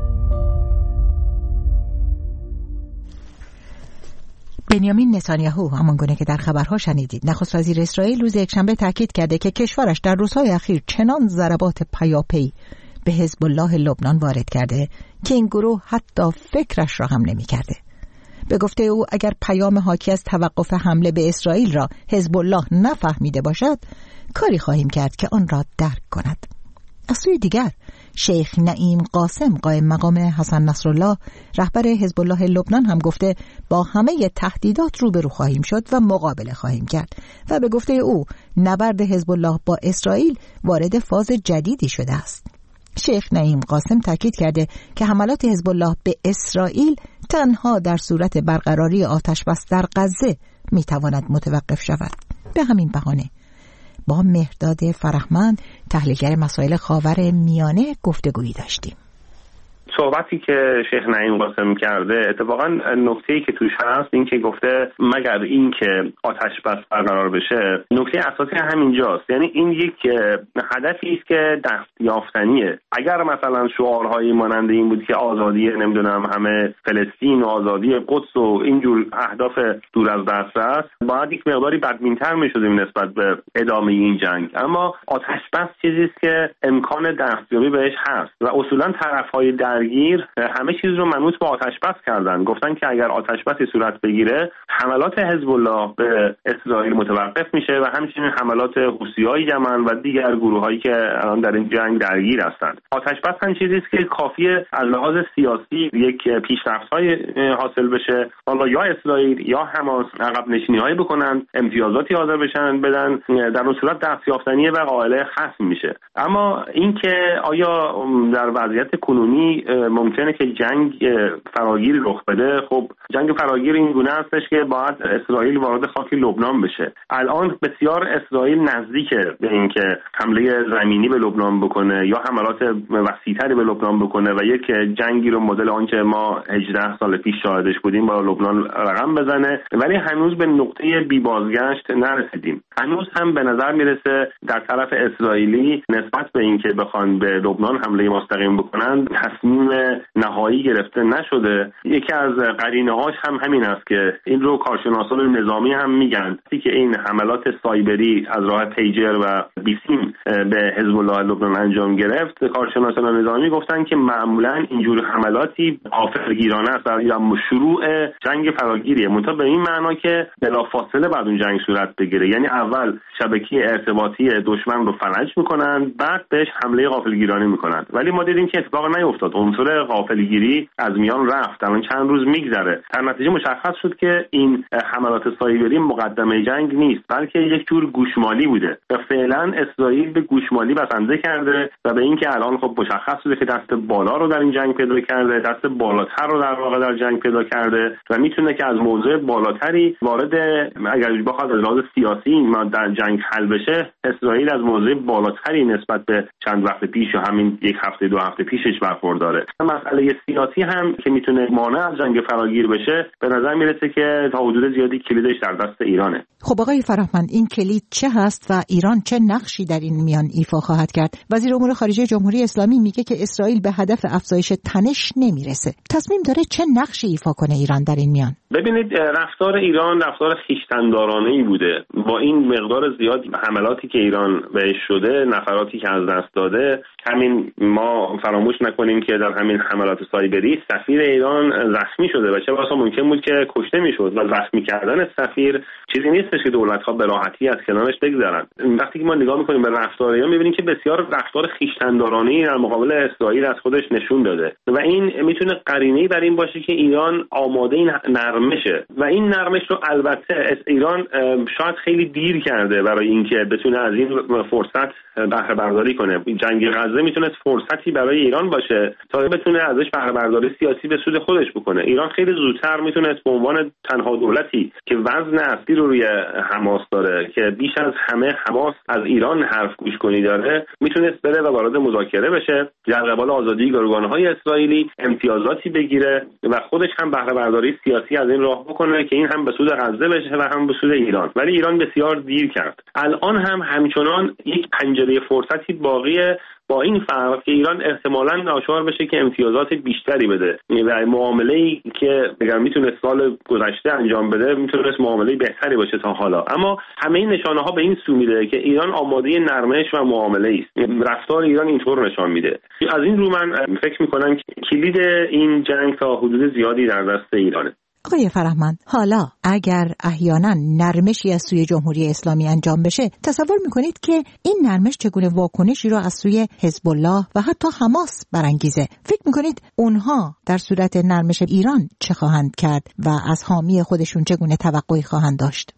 بنیامین نتانیاهو، همانگونه که در خبرها شنیدید، نخست وزیر اسرائیل روز یکشنبه تاکید کرده که کشورش در روزهای اخیر چنان ضربات پیاپی به حزب الله لبنان وارد کرده که این گروه حتی فکرش را هم نمی کرده. به گفته او اگر پیام حاکی از توقف حمله به اسرائیل را حزب الله نفهمیده باشد، کاری خواهیم کرد که آن را درک کند. از سوی دیگر، شیخ نعیم قاسم قائم مقام حسن نصرالله رهبر حزب الله لبنان هم گفته با همه تهدیدات روبرو خواهیم شد و مقابله خواهیم کرد و به گفته او نبرد حزب الله با اسرائیل وارد فاز جدیدی شده است. شیخ نعیم قاسم تاکید کرده که حملات حزب الله به اسرائیل تنها در صورت برقراری آتش بس در غزه میتواند متوقف شود. به همین بهانه با مهرداد فرهمند تحلیلگر مسائل خاورمیانه گفتگویی داشتیم. صحبتی که شیخ نعیم قاسم کرده اتفاقا نکته‌ای که توش هست این که گفته مگر این که آتش بس برقرار بشه، نکته اساسی همینجاست. یعنی این یک هدفی است که دست یافتنیه. اگر مثلا شعارهایی مانند این بود که آزادی نمیدونم همه فلسطین و آزادی قدس و اینجور اهداف دور از دسترس، باید یک مقداری بدبین‌تر می‌شدیم نسبت به ادامه این جنگ. اما آتش بس چیزی است که امکان دستیابی بهش هست و اصولا طرف‌های درگیر همه چیز رو منوط به آتش بس کردن. گفتن که اگر آتش بسی صورت بگیره حملات حزب الله به اسرائیل متوقف میشه و همچنین حملات حوثی‌های یمن و دیگر گروه‌هایی که الان در این جنگ درگیر هستند. آتش بس هم چیزی است که کافیه از لحاظ سیاسی یک پیشرفت‌های حاصل بشه، حالا یا اسرائیل یا حماس عقب نشینی‌هایی بکنن، امتیازاتی حاضر بشن بدن، در اون صورت دستیافتنی و قائله ختم میشه. اما اینکه آیا در وضعیت کنونی ممکنه که جنگ فراگیر رخ بده، خب جنگ فراگیر این گونه هستش که باید اسرائیل وارد خاک لبنان بشه. الان بسیار اسرائیل نزدیکه به اینکه حمله زمینی به لبنان بکنه یا حملات وسیع‌تری به لبنان بکنه و یک جنگی رو مدل آنچه ما هجده سال پیش شاهدش بودیم با لبنان رقم بزنه، ولی هنوز به نقطه بی بازگشت نرسیدیم. هنوز هم به نظر میرسه در طرف اسرائیلی نسبت به اینکه بخوان به لبنان حمله مستقیم بکنن تصمیم نهایی گرفته نشده. یکی از قرینه‌هاش هم همین است که این رو کارشناسان نظامی هم میگن که این حملات سایبری از راه پیجر و بیسیم به حزب الله لبنان انجام گرفت. کارشناسان نظامی گفتن که معمولا اینجور حملاتی غافلگیرانه است یا شروع جنگ فراگیریه، منتها به این معنا که بلافاصله بعد اون جنگ صورت بگیره. یعنی اول شبکه ارتباطی دشمن رو فلج میکنن، بعد بهش حمله غافلگیرانه میکنن. ولی ما دیدیم که اتفاق نیفتاد. عنصر غافلگیری از میان رفت. الان چند روز میگذره، در نتیجه مشخص شد که این حملات سایبری مقدمه جنگ نیست، بلکه یک جور گوشمالی بوده و فعلا اسرائیل به گوشمالی بسنده کرده و به اینکه الان خب مشخص شده که دست بالا رو در این جنگ پیدا کرده، دست بالاتر رو در واقع در جنگ پیدا کرده و میتونه که از موضع بالاتری وارد، اگر بخواد از لحاظ سیاسی ما در جنگ حل بشه، اسرائیل از موضع بالاتری نسبت به چند وقت پیش و همین یک هفته دو هفته پیشش برخورداره. مسئله سیاسی هم که میتونه مانع از جنگ فراگیر بشه، به نظر میرسه که تا حدود زیادی کلیدش در دست ایرانه. خب آقای فرهمند، این کلید چه هست و ایران چه نقشی در این میان ایفا خواهد کرد؟ وزیر امور خارجه جمهوری اسلامی میگه که اسرائیل به هدف افزایش تنش نمیرسه. تصمیم داره چه نقشی ایفا کنه ایران در این میان؟ ببینید، رفتار ایران رفتار خویشتن‌دارانه‌ای بوده. با این مقدار زیاد حملاتی که ایران بهش شده، نفراتی که از دست داده، همین ما فراموش نکنیم که در همین حملات سایبری سفیر ایران زخمی شده و چه بسا ممکن بود که کشته میشد و زخمی کردن سفیر چیزی نیستش که دولت‌ها به راحتی از کنارش بگذرن. وقتی که ما نگاه می‌کنیم به رفتار ایران، می‌بینیم که بسیار رفتار خویشتن‌دارانه‌ای در مقابل اسرائیل از خودش نشون داده و این میتونه قرینه‌ای بر این باشه که ایران آماده این نرمشه و این نرمش رو البته ایران شاید خیلی دیر کرده برای اینکه بتونه از این فرصت بهره برداری کنه. جنگ غزه میتونه فرصتی برای ایران باشه تا بتونه ازش بهره برداری سیاسی به سود خودش بکنه. ایران خیلی زودتر میتونه به عنوان تنها دولتی که وزن اصلی رو روی حماس داره، که بیش از همه حماس از ایران حرف گوش کنی داره، میتونه بره و وارد مذاکره بشه، در قبال آزادی گروگان‌های اسرائیلی امتیازاتی بگیره و خودش هم بهره برداری سیاسی از این راه بکنه که این هم به سود غزه بشه و هم به سود ایران. ولی ایران بسیار دیر کرد. الان هم همچنان یک پنجره فرصتی باقیه، با این فرق که ایران احتمالاً ناچار بشه که امتیازات بیشتری بده و معامله‌ای که اگر میتونه سال گذشته انجام بده میتونه معامله بهتری باشه تا حالا. اما همه این نشانه‌ها به این سو میده که ایران آماده نرمش و معامله است. رفتار ایران اینطور نشان میده. از این رو من فکر می‌کنم که کلید این جنگ تا حدود زیادی در دست ایرانه. آقای فرهمند، حالا اگر احیانا نرمشی از سوی جمهوری اسلامی انجام بشه، تصور میکنید که این نرمش چگونه واکنشی را از سوی حزب الله و حتی حماس برانگیزه؟ فکر میکنید اونها در صورت نرمش ایران چه خواهند کرد و از حامی خودشون چگونه توقعی خواهند داشت؟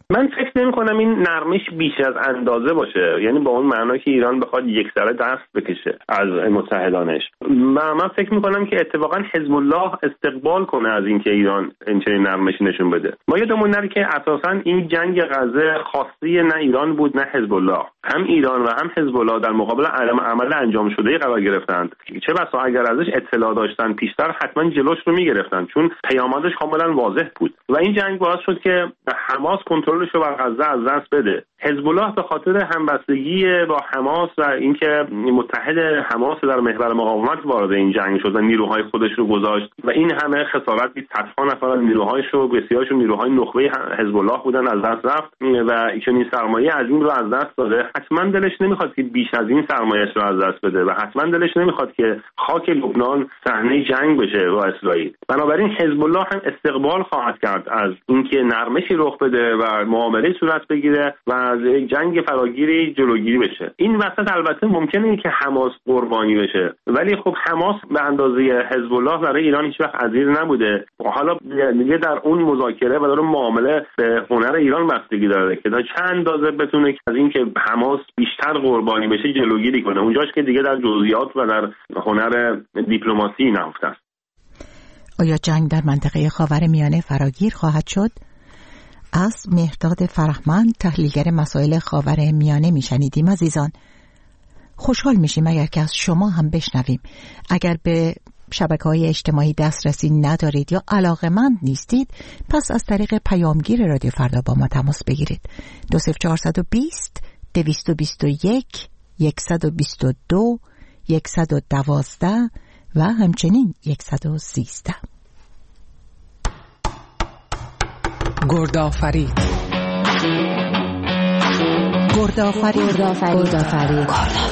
من فکر نمی کنم این نرمش بیش از اندازه باشه، یعنی با اون معنی که ایران بخواد یکسره دست بکشه از متحدانش. و من فکر می کنم که اتفاقا حزب الله استقبال کنه از اینکه ایران این چنین نرمشی نشون بده. ما یادمون نره که اساسا این جنگ غزه خاصی نه ایران بود نه حزب الله. هم ایران و هم حزب الله در مقابل عمل انجام شده قرار گرفتند. چه بسا اگر ازش اطلاع داشتن پیشتر حتما جلوش رو میگرفتن، چون پیامدش کاملا واضح بود. و این جنگ باعث شد که حماس کنترلش رو بر غزه از دست بده. حزب الله به خاطر همبستگی با حماس و اینکه متحد حماس در محور مقاومت وارد این جنگ شد و نیروهای خودش رو گذاشت و این همه خسارت دید، صدها نفر از نیروهایش رو، بسیارشون نیروهای نخبه حزب الله بودن، از دست رفت و این سرمایه عظیم رو از دست داده. حتما دلش نمیخواد که بیش از این سرمایه‌اش رو از دست بده و حتما دلش نمیخواد که خاک لبنان صحنه جنگ بشه با اسرائیل. بنابراین حزب الله هم استقبال خواهد کرد از اینکه نرمشی رخ بده و معامله صورت بگیره و از جنگ فراگیری جلوگیری بشه. این وسط البته ممکنه که حماس قربانی بشه، ولی خب حماس به اندازه حزب الله برای ایران هیچ وقت عزیز نبوده. حالا دیگه در اون مذاکره و در اون معامله به هنر ایران بستگی داره که تا چند اندازه بتونه از اینکه حماس بیشتر قربانی بشه جلوگیری کنه. اونجاش که دیگه در جزئیات و در هنر دیپلماسی نهفته است. آیا جنگ در منطقه خاورمیانه فراگیر خواهد شد؟ از مهرداد فرهمند، تحلیلگر مسائل خاورمیانه میشنیدیم. عزیزان، خوشحال میشیم اگر که از شما هم بشنویم. اگر به شبکه‌های اجتماعی دسترسی ندارید یا علاقه‌مند نیستید، پس از طریق پیامگیر رادیو فردا با ما تماس بگیرید. دو صفر چهارصد و بیست دویست و بیست و یک صد و بیست و دو صد و دوازده و همچنین صد و سیزده. گردآفرید گردآفرید گردآفرید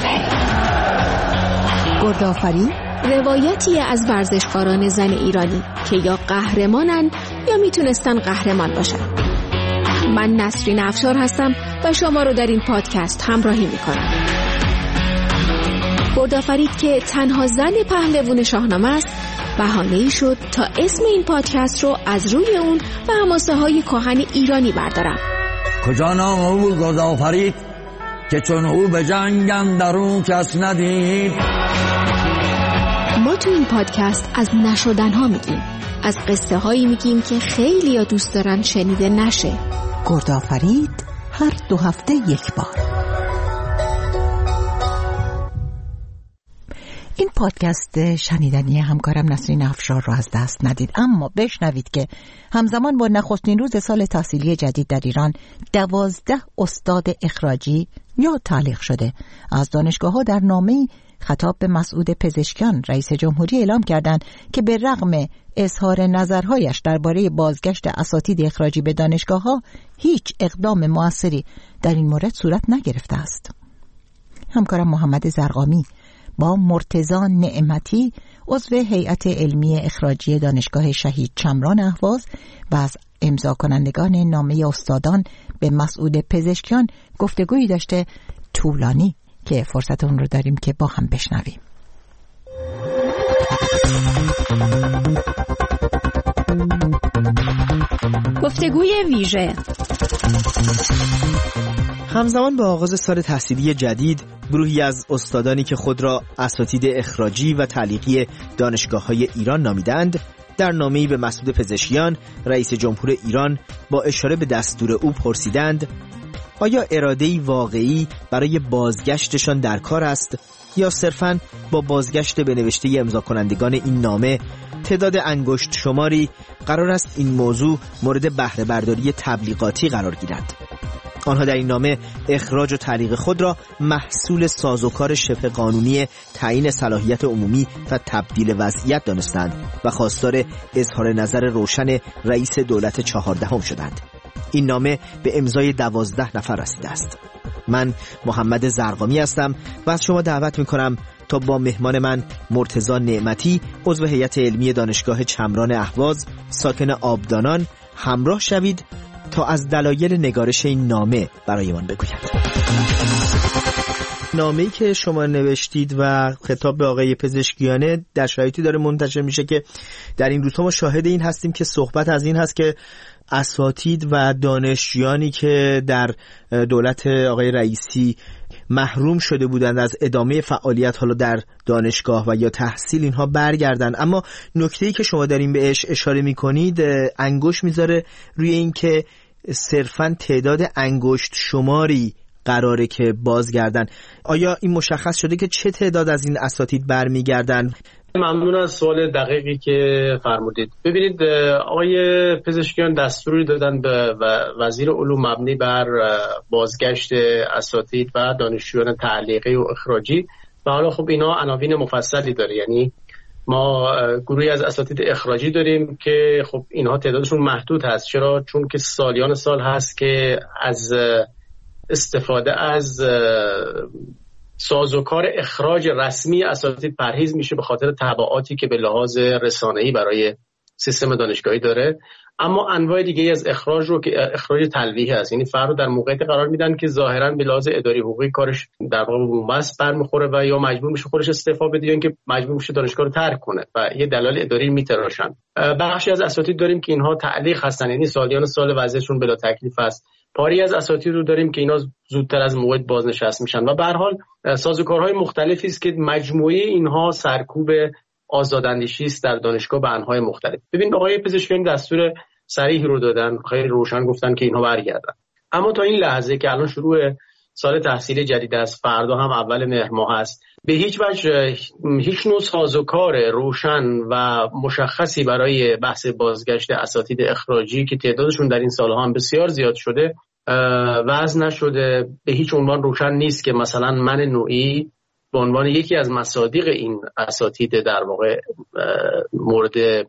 گردآفرید روایتی از ورزشکاران زن ایرانی که یا قهرمانن یا میتونستن قهرمان باشن. من نسرین افشار هستم و شما رو در این پادکست همراهی میکنم. گردآفرید که تنها زن پهلوان شاهنامه است، بهانه‌ای شد تا اسم این پادکست رو از روی اون و حماسه های کهن ایرانی بردارم. کجا نام او گردآفرید که چون او به جنگ اندرون کس ندید. ما تو این پادکست از نشدنها میگیم، از قصه هایی میگیم که خیلی ها دوست دارن شنیده نشه. گردآفرید هر دو هفته یک بار. این پادکست شنیدنی همکارم نسرین افشار رو از دست ندید، اما بشنوید که همزمان با نخستین روز سال تحصیلی جدید در ایران دوازده استاد اخراجی یا تعلیق شده از دانشگاه‌ها در نامه‌ای خطاب به مسعود پزشکیان رئیس جمهوری اعلام کردند که به رغم اظهار نظرهایش درباره بازگشت اساتید اخراجی به دانشگاه‌ها هیچ اقدام موثری در این مورد صورت نگرفته است. همکارم محمد زرقامی با مرتضی نعمتی عضو هیئت علمی اخراجی دانشگاه شهید چمران اهواز و از امضا کنندگان نامه استادان به مسعود پزشکیان گفتگویی داشته طولانی که فرصت اون رو داریم که با هم بشنویم. گفتگوی ویژه. همزمان با آغاز سال تحصیلی جدید، گروهی از استادانی که خود را اساتید اخراجی و تعلیقی دانشگاه‌های ایران نامیدند، در نامه‌ای به مسعود پزشکیان رئیس جمهور ایران با اشاره به دستور او پرسیدند آیا اراده‌ای واقعی برای بازگشتشان در کار است یا صرفاً با بازگشت به نوشته امضا کنندگان این نامه تعداد انگشت شماری قرار است این موضوع مورد بهره برداری تبلیغاتی قرار گیرد. آنها در این نامه اخراج و تعلیق خود را محصول سازوکار شبه قانونی تعیین صلاحیت عمومی و تبدیل وضعیت دانستند و خواستار اظهار نظر روشن رئیس دولت چهاردهم شدند. این نامه به امضای دوازده نفر رسیده است. من محمد زرقامی هستم و از شما دعوت می‌کنم تا با مهمان من مرتضی نعمتی عضو هیئت علمی دانشگاه چمران اهواز ساکن آبدانان همراه شوید تا از دلایل نگارش این نامه برایمان بگوید. نامه‌ای که شما نوشتید و خطاب به آقای پزشکیانه در شرایطی داره منتشر میشه که در این روزها ما شاهد این هستیم که صحبت از این هست که اساتید و دانشجویانی که در دولت آقای رئیسی محروم شده بودند از ادامه فعالیت حالا در دانشگاه و یا تحصیل اینها برگردن. اما نکته‌ای که شما دارین بهش اشاره میکنید انگشت میذاره روی این که صرفاً تعداد انگشت شماری قراره که بازگردن. آیا این مشخص شده که چه تعداد از این اساتید برمیگردن؟ ممنون از سوال دقیقی که فرمودید. ببینید آقای پزشکیان دستوری دادن به وزیر علوم مبنی بر بازگشت اساتید و دانشجویان تعلیقی و اخراجی و حالا خب اینا عناوین مفصلی داره. یعنی ما گروهی از اساتید اخراجی داریم که خب اینها تعدادشون محدود هست. چرا؟ چون که سالیان سال هست که از استفاده از سازوکار اخراج رسمی اساتید پرهیز میشه به خاطر تبعاتی که به لحاظ رسانه‌ای برای سیستم دانشگاهی داره. اما انواع دیگه از اخراج رو که اخراج تلویحی هست، یعنی فرد رو در موقعیت قرار میدن که ظاهرا به لحاظ اداری حقوقی کارش در واقع بنبست برمیخوره و یا مجبور میشه خودش استعفا بده یا اینکه مجبور میشه دانشگاه رو ترک کنه و یه دلایل اداری میتراشن. بخشی از اساتید داریم که اینها تعلیق هستن، یعنی سالیان سال وضعیتشون بلا تکلیف است. پاری از اساتید رو داریم که اینا زودتر از موعد بازنشست میشن و به هر حال سازوکارهای مختلفی است که مجموعه اینها سرکوب آزاداندیشی است در دانشگاه به انواع مختلف. ببین آقای پزشکیان دستور صریحی رو دادن، خیلی روشن گفتن که اینها برگردن. اما تا این لحظه که الان شروع سال تحصیلی جدید است، فردا هم اول مهر ماه است، به هیچ وجه هیچ نوع سازوکار روشن و مشخصی برای بحث بازگشت اساتید اخراجی که تعدادشون در این سالها هم بسیار زیاد شده وضع نشده. به هیچ عنوان روشن نیست که مثلا من نوعی به عنوان یکی از مصادیق این اساتید در واقع مورد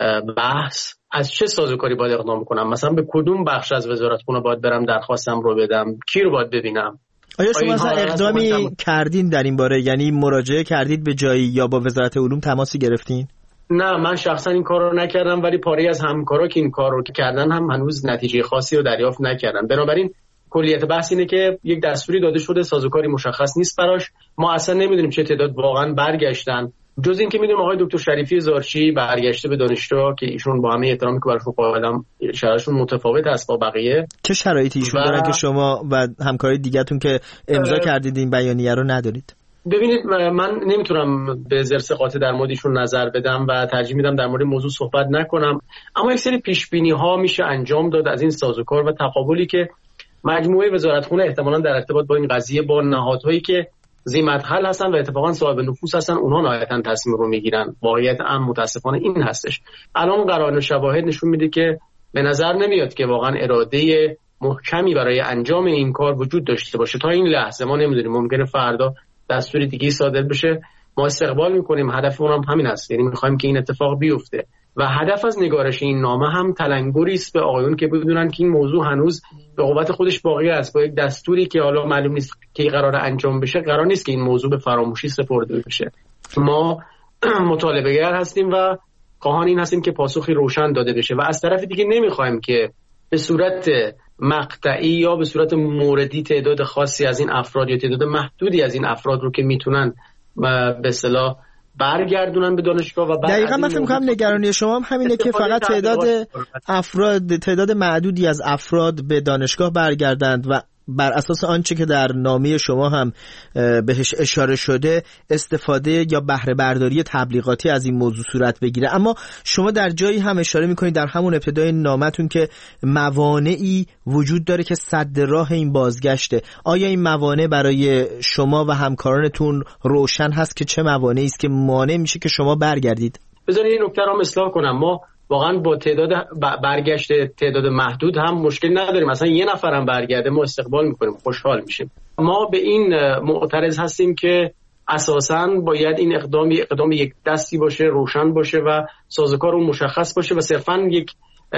بحث از چه سازوکاری باید اقدام کنم، مثلا به کدوم بخش از وزارتخونه باید برم درخواستم رو بدم، کی رو باید ببینم. آیا شما مثلا اقدامی کردین در این باره؟ یعنی مراجعه کردید به جایی یا با وزارت علوم تماسی گرفتین؟ نه، من شخصا این کار رو نکردم، ولی پاری از همکارا که این کار رو کردن هم هنوز نتیجه خاصی رو دریافت نکردن. بنابراین کلیت بحث اینه که یک دستوری داده شده، سازوکاری مشخص نیست براش. ما اصلا نمیدونیم چه تعداد واقعا برگشتن، جز این که میدونم آقای دکتر شریفی زارچی برگشته به دانشگاه که ایشون با همه احترامی که براشون قائلم شرایطشون متفاوت است با بقیه. چه شرایطی ایشون و... دارن که شما و همکارای دیگه‌تون که امضا کردید این بیانیه رو ندارید؟ ببینید من نمیتونم به ذرس قاطع در موردشون نظر بدم و ترجیح میدم در مورد موضوع صحبت نکنم، اما یک سری پیش بینی ها میشه انجام داد از این سازوکار و تقابلی که مجموعه وزارتخونه احتمالاً در ارتباط با این قضیه با نهادهایی که ذی‌مدخل هستن و اتفاقا صاحب نفوذ هستن اونها نهایتاً تصمیم رو میگیرن. واقعیت ام متاسفانه این هستش. الان قرائن و شواهد نشون میده که به نظر نمیاد که واقعا اراده محکمی برای انجام این کار وجود داشته باشه. تا این لحظه ما نمیدونیم، ممکنه فردا دستور دیگه صادر بشه. ما استقبال میکنیم، هدفمون هم همین است، یعنی میخوایم که این اتفاق بیفته و هدف از نگارش این نامه هم تلنگری است به آقایون که بدونن که این موضوع هنوز به قوت خودش باقی است. با یک دستوری که حالا معلوم نیست که قرار انجام بشه، قرار نیست که این موضوع به فراموشی سپرده بشه. ما مطالبه‌گر هستیم و خواهان این هستیم که پاسخی روشن داده بشه و از طرف دیگه نمیخوایم که به صورت مقطعی یا به صورت موردی تعداد خاصی از این افراد یا تعداد محدودی از این افراد رو که میتونن به اصطلاح برگردونن به دانشگاه و بعد دقیقاً من فکر می‌کنم نگرانی شما هم همینه که فقط تعداد افراد تعداد معدودی از افراد به دانشگاه برگردند و بر اساس آنچه که در نامه شما هم بهش اشاره شده استفاده یا بهره برداری تبلیغاتی از این موضوع صورت بگیره. اما شما در جایی هم اشاره میکنید در همون ابتدای نامتون که موانعی وجود داره که سد راه این بازگشته. آیا این موانع برای شما و همکارانتون روشن هست که چه موانعی است که مانع میشه که شما برگردید؟ بذارید این نکته رو اصلاح کنم. ما واقعا با تعداد برگشت تعداد محدود هم مشکل نداریم، مثلا یه نفرم برگرده ما استقبال میکنیم، خوشحال میشیم. ما به این معترض هستیم که اساساً باید این اقدام اقدام یک دستی باشه، روشن باشه و سازوکار اون مشخص باشه و صرفاً یک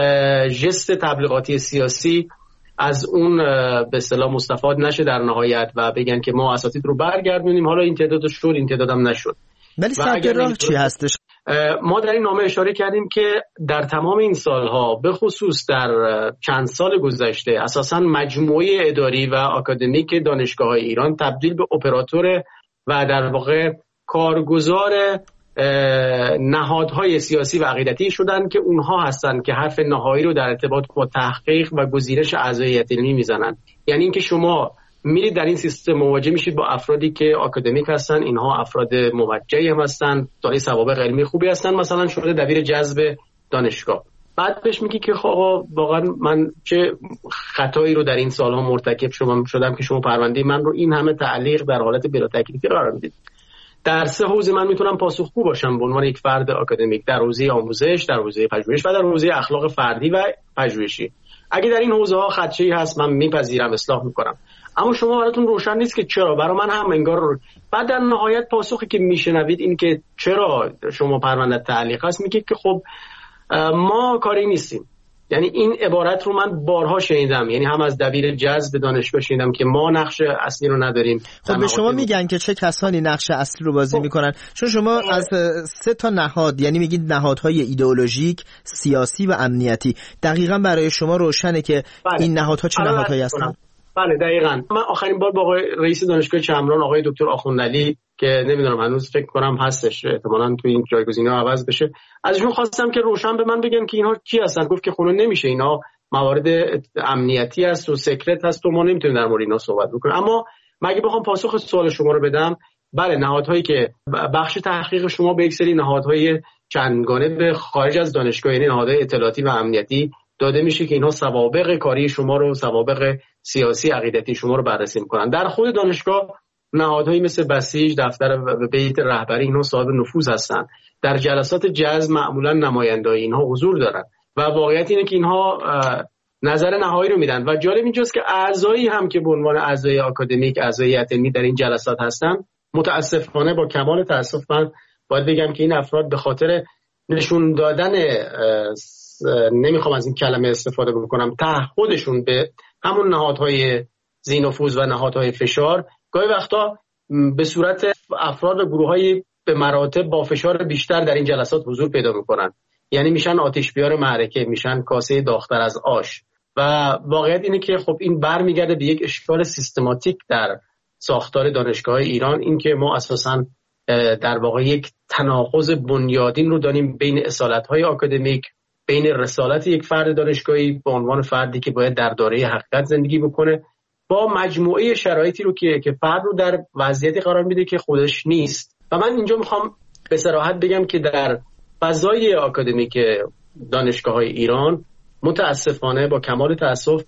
ژست تبلیغاتی سیاسی از اون به اصطلاح مستفاد نشه در نهایت و بگن که ما اساتید رو برگردونیم، حالا این تعداد شد این تعدادم نشد. ولی سد راه چی هستش؟ ما در این نامه اشاره کردیم که در تمام این سالها به خصوص در چند سال گذشته اساساً مجموعه اداری و آکادمیک دانشگاه‌های ایران تبدیل به اپراتور و در واقع کارگزار نهادهای سیاسی و عقیدتی شدن که اونها هستن که حرف نهایی رو در ارتباط با تحقیق و گزینش اعضای هیئت علمی میزنن. یعنی اینکه شما میرید در این سیستم مواجه میشید با افرادی که آکادمیک هستن، اینها افراد موجهی هم هستن، دارای سوابق علمی خوبی هستن، مثلا شده دبیر جذب دانشگاه. بعد بهش میگی که خب واقعا من چه خطایی رو در این سالها مرتکب شدم شدم که شما پرونده من رو این همه تعلیق در حالت بلا تکلیفی قرار میدید. در سه حوزه من میتونم پاسخگو باشم به عنوان یک فرد آکادمیک، در حوزه آموزش، در حوزه پژوهش و در حوزه اخلاق فردی و پژوهشی. اگه در این حوزه ها خدشه‌ای هست من میپذیرم، اصلاح میکنم. اما شما براتون روشن نیست که چرا. برای من هم انگار رو. بعد در نهایت پاسخی که میشنوید این که چرا شما پرونده تعلیق هست، میگه که خب ما کاری نیستیم. یعنی این عبارت رو من بارها شنیدم، یعنی هم از دبیر جذب دانشگاه شنیدم که ما نقش اصلی رو نداریم. خب به شما میگن که چه کسانی نقش اصلی رو بازی خب. میکنن؟ چون شما از سه تا نهاد، یعنی میگید نهادهای ایدئولوژیک، سیاسی و امنیتی، دقیقاً برای شما روشنه که بله. این نهادها چه نهادهایی هستن؟ بله دقیقاً. من آخرین بار با آقای رئیس دانشگاه چمران آقای دکتر آخوندعلی که نمیدونم هنوز فکر کنم هستش، احتمالاً تو این جایگزین‌ها عوض بشه، ازشون خواستم که روشن به من بگن که اینها کی هستن. گفت که خونه نمیشه، اینا موارد امنیتی است و سکرت هست و ما نمیتونیم در مورد اینا صحبت بکنیم. اما مگه بخوام پاسخ سوال شما رو بدم، بله نهادهایی که بخش تحقیق شما به یک سری نهادهای چندگانه به خارج از دانشگاه، یعنی نهادهای اطلاعاتی و امنیتی داده میشه که اینها سوابق کاری شما رو، سوابق سیاسی عقیدتی شما رو بررسی میکنن. در خود دانشگاه نهادهایی مثل بسیج، دفتر بیت رهبری، اینها صاحب نفوذ هستن. در جلسات جذب معمولا نمایندای اینها حضور دارن و واقعیت اینه که اینها نظر نهایی رو میدن. و جالب اینجاست که اعضایی هم که به عنوان اعضای آکادمیک، اعضای هیئت علمی در این جلسات هستن، متاسفانه با کمال تاسف من باید بگم که این افراد به خاطر نشون دادن، نمیخوام از این کلمه استفاده بکنم، تعهدشون به همون نهادهای ذی نفوذ و نهادهای فشار، گاهی وقتا به صورت افراد و گروه‌های به مراتب با فشار بیشتر در این جلسات حضور پیدا میکنن. یعنی میشن آتش بیار معرکه، میشن کاسه داغ‌تر از آش. و واقعیت اینه که خب این برمیگرده به یک اشکال سیستماتیک در ساختار دانشگاه‌های ایران، این که ما اساساً در واقع یک تناقض بنیادین رو داریم بین اصالت‌های آکادمیک، بین رسالت یک فرد دانشگاهی به عنوان فردی که باید در دایره حقیقت زندگی بکنه، با مجموعه شرایطی رو که که فرد رو در وضعیتی قرار میده که خودش نیست. و من اینجا میخوام به صراحت بگم که در فضای آکادمیک دانشگاه‌های ایران متاسفانه با کمال تأسف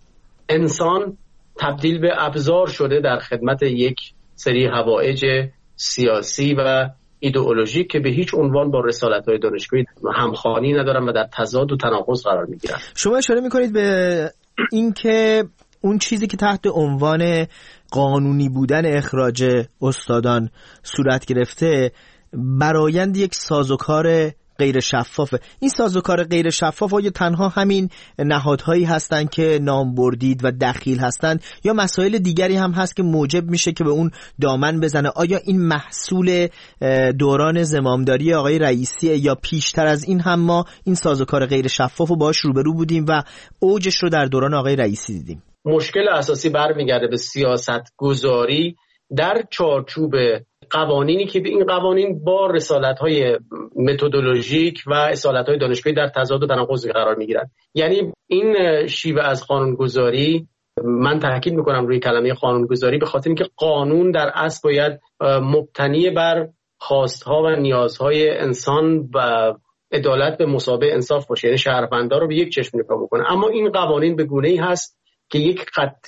انسان تبدیل به ابزار شده در خدمت یک سری هوایج سیاسی و ایدئولوژیک که به هیچ عنوان با رسالت‌های دانشگاهی همخوانی ندارن و در تضاد و تناقض قرار میگیرن. شما اشاره میکنید به اینکه اون چیزی که تحت عنوان قانونی بودن اخراج استادان صورت گرفته برآیند یک سازوکار غیر شفافه. این سازوکار غیر شفاف آیا تنها همین نهادهایی هستند که نام بردید و دخیل هستند یا مسائل دیگری هم هست که موجب میشه که به اون دامن بزنه؟ آیا این محصول دوران زمامداری آقای رئیسی یا پیشتر از این هم ما این سازوکار غیر شفاف رو باش روبرو بودیم و اوجش رو در دوران آقای رئیسی دیدیم؟ مشکل اساسی برمیگرده به سیاست گذاری در چارچوب قوانینی که این قوانین با رسالت‌های متدولوژیک و اصالت‌های دانشگاهی در تضاد و تناقض قرار می‌گیرند. یعنی این شیوه از قانونگذاری، من تاکید می‌کنم روی کلمه قانونگذاری به خاطر اینکه قانون در اصل باید مبتنی بر خواست‌ها و نیازهای انسان و عدالت به مثابه انصاف باشه، یعنی شهروندان رو به یک چشم نگاه بکنه. اما این قوانین به گونه‌ای هست که یک خط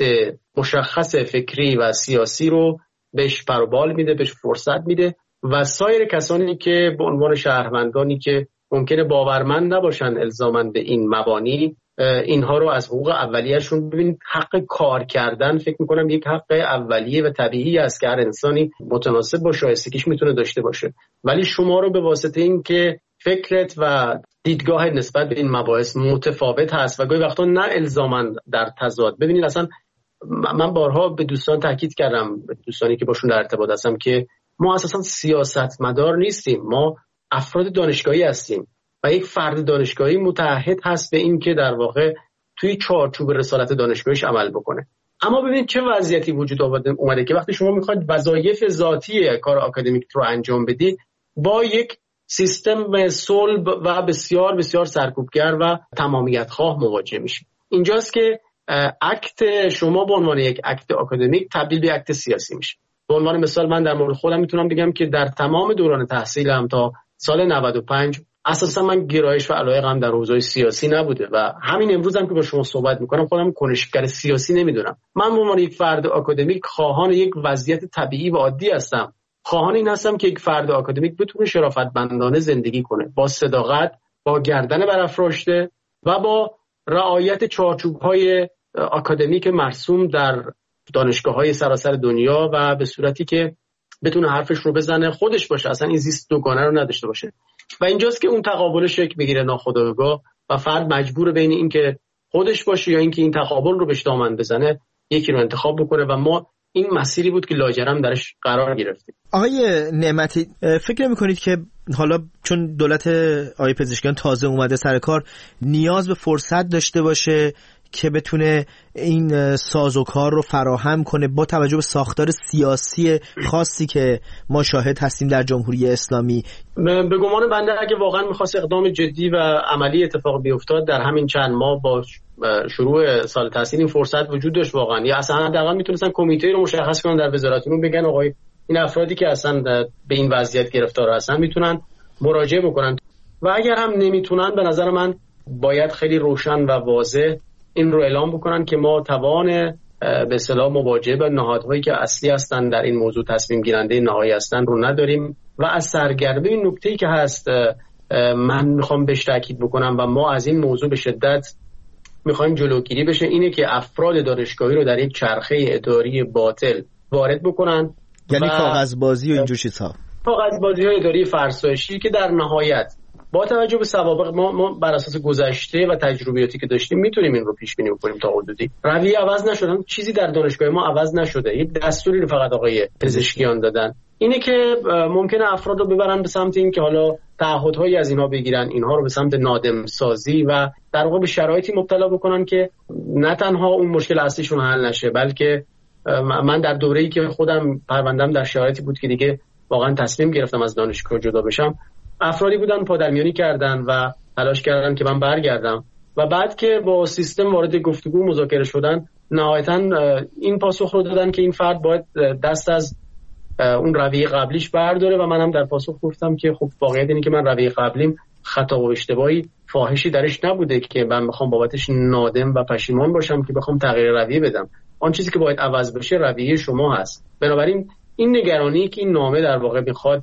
مشخص فکری و سیاسی رو بهش پروبال میده، بهش فرصت میده و سایر کسانی که به عنوان شهروندانی که ممکنه باورمند نباشن الزاماً به این مبانی، اینها رو از حقوق اولیه‌شون ببینید. حق کار کردن فکر میکنم یک حق اولیه و طبیعی است که هر انسانی متناسب با شایستگیش میتونه داشته باشه، ولی شما رو به واسطه این که فکرت و دیدگاه نسبت به این مباحث متفاوت هست و گاهی وقتا نه الزاماً در تضاد. ببینید اصلا من بارها به دوستان تاکید کردم، به دوستانی که باشون در ارتباط هستم، که ما اساسا سیاستمدار نیستیم، ما افراد دانشگاهی هستیم و یک فرد دانشگاهی متعهد هست به این که در واقع توی چارچوب رسالت دانشگاهیش عمل بکنه. اما ببینید چه وضعیتی وجود اومده که وقتی شما میخواید وظایف ذاتی کار آکادمیک رو انجام بدید با یک سیستم صلب و بسیار بسیار سرکوبگر و تمامیت خواه مواجه میشید. اینجاست که اکت شما به عنوان یک اکت آکادمیک تبدیل به اکت سیاسی میشه. به عنوان مثال من در مورد خودم میتونم بگم که در تمام دوران تحصیلم تا سال نود و پنج اساسا من گرایش و علایقم در حوزه سیاسی نبوده و همین امروز هم که با شما صحبت میکنم خودم کنشگر سیاسی نمیدونم. من به عنوان یک فرد آکادمیک خواهان یک وضعیت طبیعی و عادی هستم. خواهان این هستم که یک فرد آکادمیک بتونه شرافتمندانه زندگی کنه، با صداقت، با گردن برافراشته و با رعایت چارچوب‌های آکادمیک مرسوم در دانشگاه‌های سراسر دنیا و به صورتی که بتونه حرفش رو بزنه، خودش باشه، اصلا این زیست دوگانه رو نداشته باشه. و اینجاست که اون تقابل شکل بگیره ناخودآگاه و فرد مجبور بین این که خودش باشه یا اینکه این تقابل رو بهش دامن بزنه یکی رو انتخاب بکنه و ما این مسیری بود که لاجرم درش قرار گرفتیم. آقای نعمتی، فکر نمی‌کنید که حالا چون دولت آقای پزشکیان تازه اومده سر کار نیاز به فرصت داشته باشه که بتونه این سازوکار رو فراهم کنه با توجه به ساختار سیاسی خاصی که ما شاهد هستیم در جمهوری اسلامی؟ به گمان بنده اگه واقعا می‌خواست اقدام جدی و عملی اتفاق بیفتاد در همین چند ماه با شروع سال تحصیل این فرصت وجود داشت واقعا، یا اصلا حداقل میتونستن کمیته رو مشخص کنن در وزارتون بگن آقای این افرادی که اصلا به این وضعیت گرفتار هستن میتونن مراجعه بکنن و اگر هم نمیتونن به نظر من باید خیلی روشن و واضح این رو اعلام بکنن که ما توان به اصطلاح مواجهه با نهادهایی که اصلی هستن در این موضوع تصمیم گیرنده نهایی هستن رو نداریم و از سرگرمی این نکته‌ای که هست من میخوام بهش تاکید بکنم و ما از این موضوع به شدت میخوایم جلوگیری بشه اینه که افراد دانشگاهی رو در یک چرخه اداری باطل وارد بکنن، یعنی کاغذبازی و اینجور چیزها، کاغذبازی‌های اداری فرسایشی که در نهایت با توجه به سوابق ما, ما بر اساس گذشته و تجربیاتی که داشتیم میتونیم این رو پیش بینی بکنیم تا حدودی. رویه عوض نشدن، چیزی در دانشگاه ما عوض نشده، یک دستوری رو فقط آقای پزشکیان دادن. اینه که ممکنه افراد رو ببرن به سمت این که حالا تعهدهایی از اینها بگیرن، اینها رو به سمت نادم سازی و در واقع به شرایطی مبتلا بکنن که نه تنها اون مشکل اصلیشون حل نشه، بلکه من در دوره‌ای که خودم پروندم در شرایطی بود که دیگه واقعا تصمیم گرفتم از دانشگاه جدا بشم، افرادی بودن پادرمیانی کردن و تلاش کردن که من برگردم و بعد که با سیستم وارد گفتگو مذاکره شدن نهایتاً این پاسخ رو دادن که این فرد باید دست از اون رویه قبلیش برداره و منم در پاسخ گفتم که خب واقعیت اینه که من رویه قبلیم خطا و اشتباهی فاحشی درش نبوده که من بخوام بابتش نادم و پشیمان باشم که بخوام تغییر رویه بدم. آن چیزی که باید عوض بشه رویه شما هست. بنابراین این نگرانی که این نامه در واقع میخواد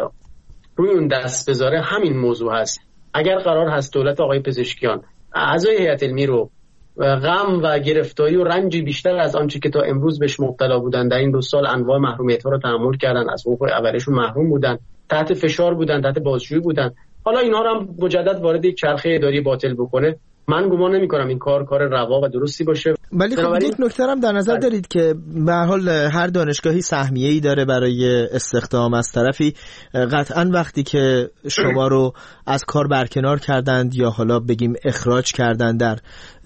روی اون دست بذاره همین موضوع هست. اگر قرار هست دولت آقای پزشکیان اعضای هیئت علمی رو غم و گرفتاری و رنجی بیشتر از آنچه که تا امروز بهش مبتلا بودن در این دو سال انواع محرومیت‌ها رو تحمل کردن، از حقوق اولیه‌شون محروم بودن، تحت فشار بودن، تحت بازجویی بودن، حالا اینها رو هم مجدد وارد یک چرخه اداری باطل بکنه، من گمان نمی‌کنم این کار کار روا و درستی باشه. ولی خب یک نکته هم در نظر دارید که به هر حال هر دانشگاهی سهمیه‌ای داره برای استخدام، از طرفی قطعاً وقتی که شما رو از کار برکنار کردند یا حالا بگیم اخراج کردند در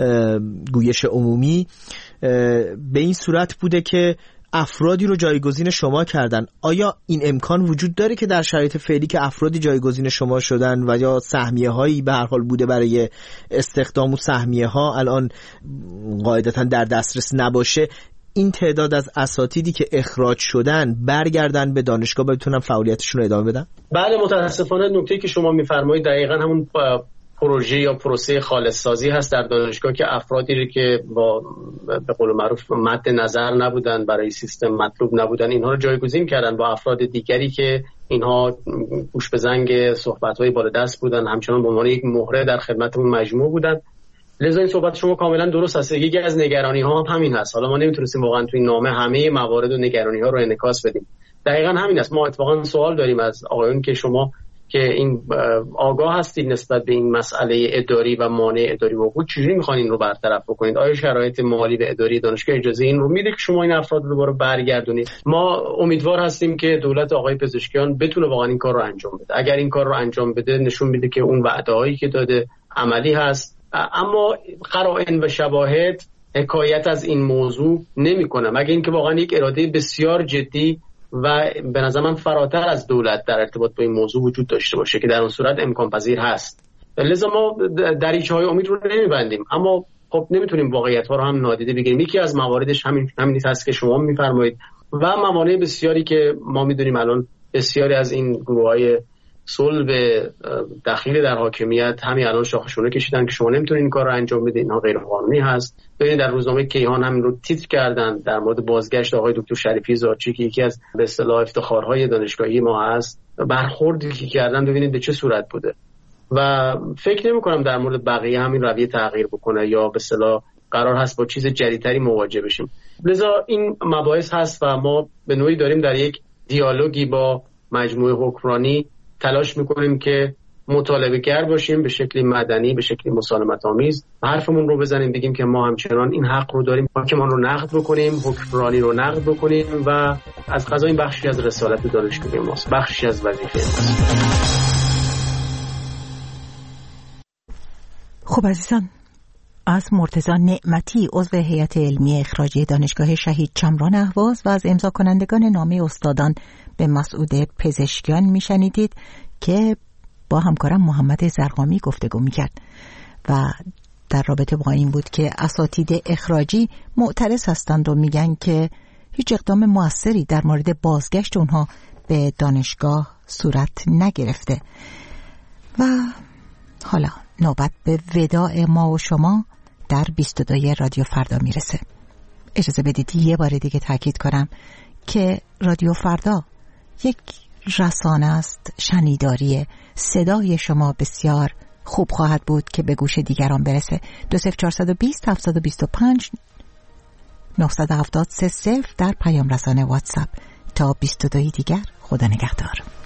گویش عمومی به این صورت بوده که افرادی رو جایگزین شما کردن. آیا این امکان وجود داره که در شرایط فعلی که افرادی جایگزین شما شدن و یا سهمیه هایی به هر حال بوده برای استخدام و سهمیه ها الان قاعدتا در دسترس نباشه، این تعداد از اساتیدی که اخراج شدن برگردن به دانشگاه بتونن فعالیتشون رو ادامه بدن؟ بله، متاسفانه نکته‌ای که شما می‌فرمایید دقیقاً همون پروژه یا پروسه خالص سازی هست در دانشگاه که افرادی رو که با به قول معروف مد نظر نبودن، برای سیستم مطلوب نبودن، اینها رو جایگزین کردن با افراد دیگری که اینها گوش به زنگ صحبت‌های بالا دست بودن، همچنان به عنوان یک مهره در خدمت اون مجموعه بودن. لذا این صحبت شما کاملا درست است. یکی از نگرانی‌ها هم همین هست. حالا ما نمیتونستیم واقعا تو این نامه همه موارد و نگرانی‌ها رو انعکاس بدیم. دقیقاً همین است. ما اتفاقا سوال داریم از آقایون که شما که این آگاه هستید نسبت به این مسئله اداری و مانع اداری وقوع، چجوری میخواین این رو برطرف بکنید؟ آیا شرایط مالی و اداری دانشگاه اجازه این رو میده که شما این افراد رو دوباره برگردونید؟ ما امیدوار هستیم که دولت آقای پزشکیان بتونه واقعا این کار رو انجام بده. اگر این کار رو انجام بده نشون میده که اون وعده‌هایی که داده عملی هست، اما قرائن و شواهد حکایت از این موضوع نمی‌کنه، مگر اینکه واقعا یک اراده بسیار جدی و به نظر من فراتر از دولت در ارتباط با این موضوع وجود داشته باشه که در اون صورت امکان پذیر هست. لذا ما دریچه‌های امید رو نمی‌بندیم، اما خب نمیتونیم واقعیت‌ها رو هم نادیده بگیریم. یکی از مواردش همین همین هست که شما می‌فرمایید و موانع بسیاری که ما می‌دونیم الان بسیاری از این گروه‌های صلب دخیل در حاکمیت همین الان شاخشونه کشیدن که شما نمیتونید این کار رو انجام بدید، اینها غیر قانونی هست. ببینید در روزنامه کیهان همین رو تیتر کردن در مورد بازگشت آقای دکتر شریفی زارچی که یکی از به اصطلاح افتخارهای دانشگاهی ما هست، برخوردی که کردن ببینید به چه صورت بوده و فکر نمی کنم در مورد بقیه همین رویه تغییر بکنه یا به اصطلاح قرار هست با چیز جدیدتری مواجه بشیم. لذا این مباحث هست و ما به نوعی داریم در یک دیالوگی با مجموعه حکمرانی تلاش میکنیم که مطالبه گر باشیم به شکلی مدنی، به شکلی مسالمت آمیز، حرفمون رو بزنیم، بگیم که ما همچنان این حق رو داریم حاکمان رو نقد بکنیم، حکمرانی رو نقد بکنیم و از قضا این بخشی از رسالت دانشگاهی ماست، بخشی از وظیفه ماست. خب عزیزان، از مرتضی نعمتی عضو هیئت علمی اخراجی دانشگاه شهید چمران اهواز و از امضا کنندگان نامه استادان به مسعود پزشکیان میشنیدید که با همکارم محمد زرقامی گفتگو میکرد و در رابطه با این بود که اساتید اخراجی معترض هستند و میگن که هیچ اقدام موثری در مورد بازگشت اونها به دانشگاه صورت نگرفته. و حالا نوبت به وداع ما و شما در بیست و دو رادیو فردا میرسه. اجازه بدید یه بار دیگه تاکید کنم که رادیو فردا یک رسانه است شنیداریه. صدای شما بسیار خوب خواهد بود که به گوش دیگران برسه. دو صفر چهارصد و بیست هفتصد و بیست و پنج نهصد و هفتاد سه صفر در پیام رسانه واتساپ. تا بیست و دو دیگر، خدا نگهدار.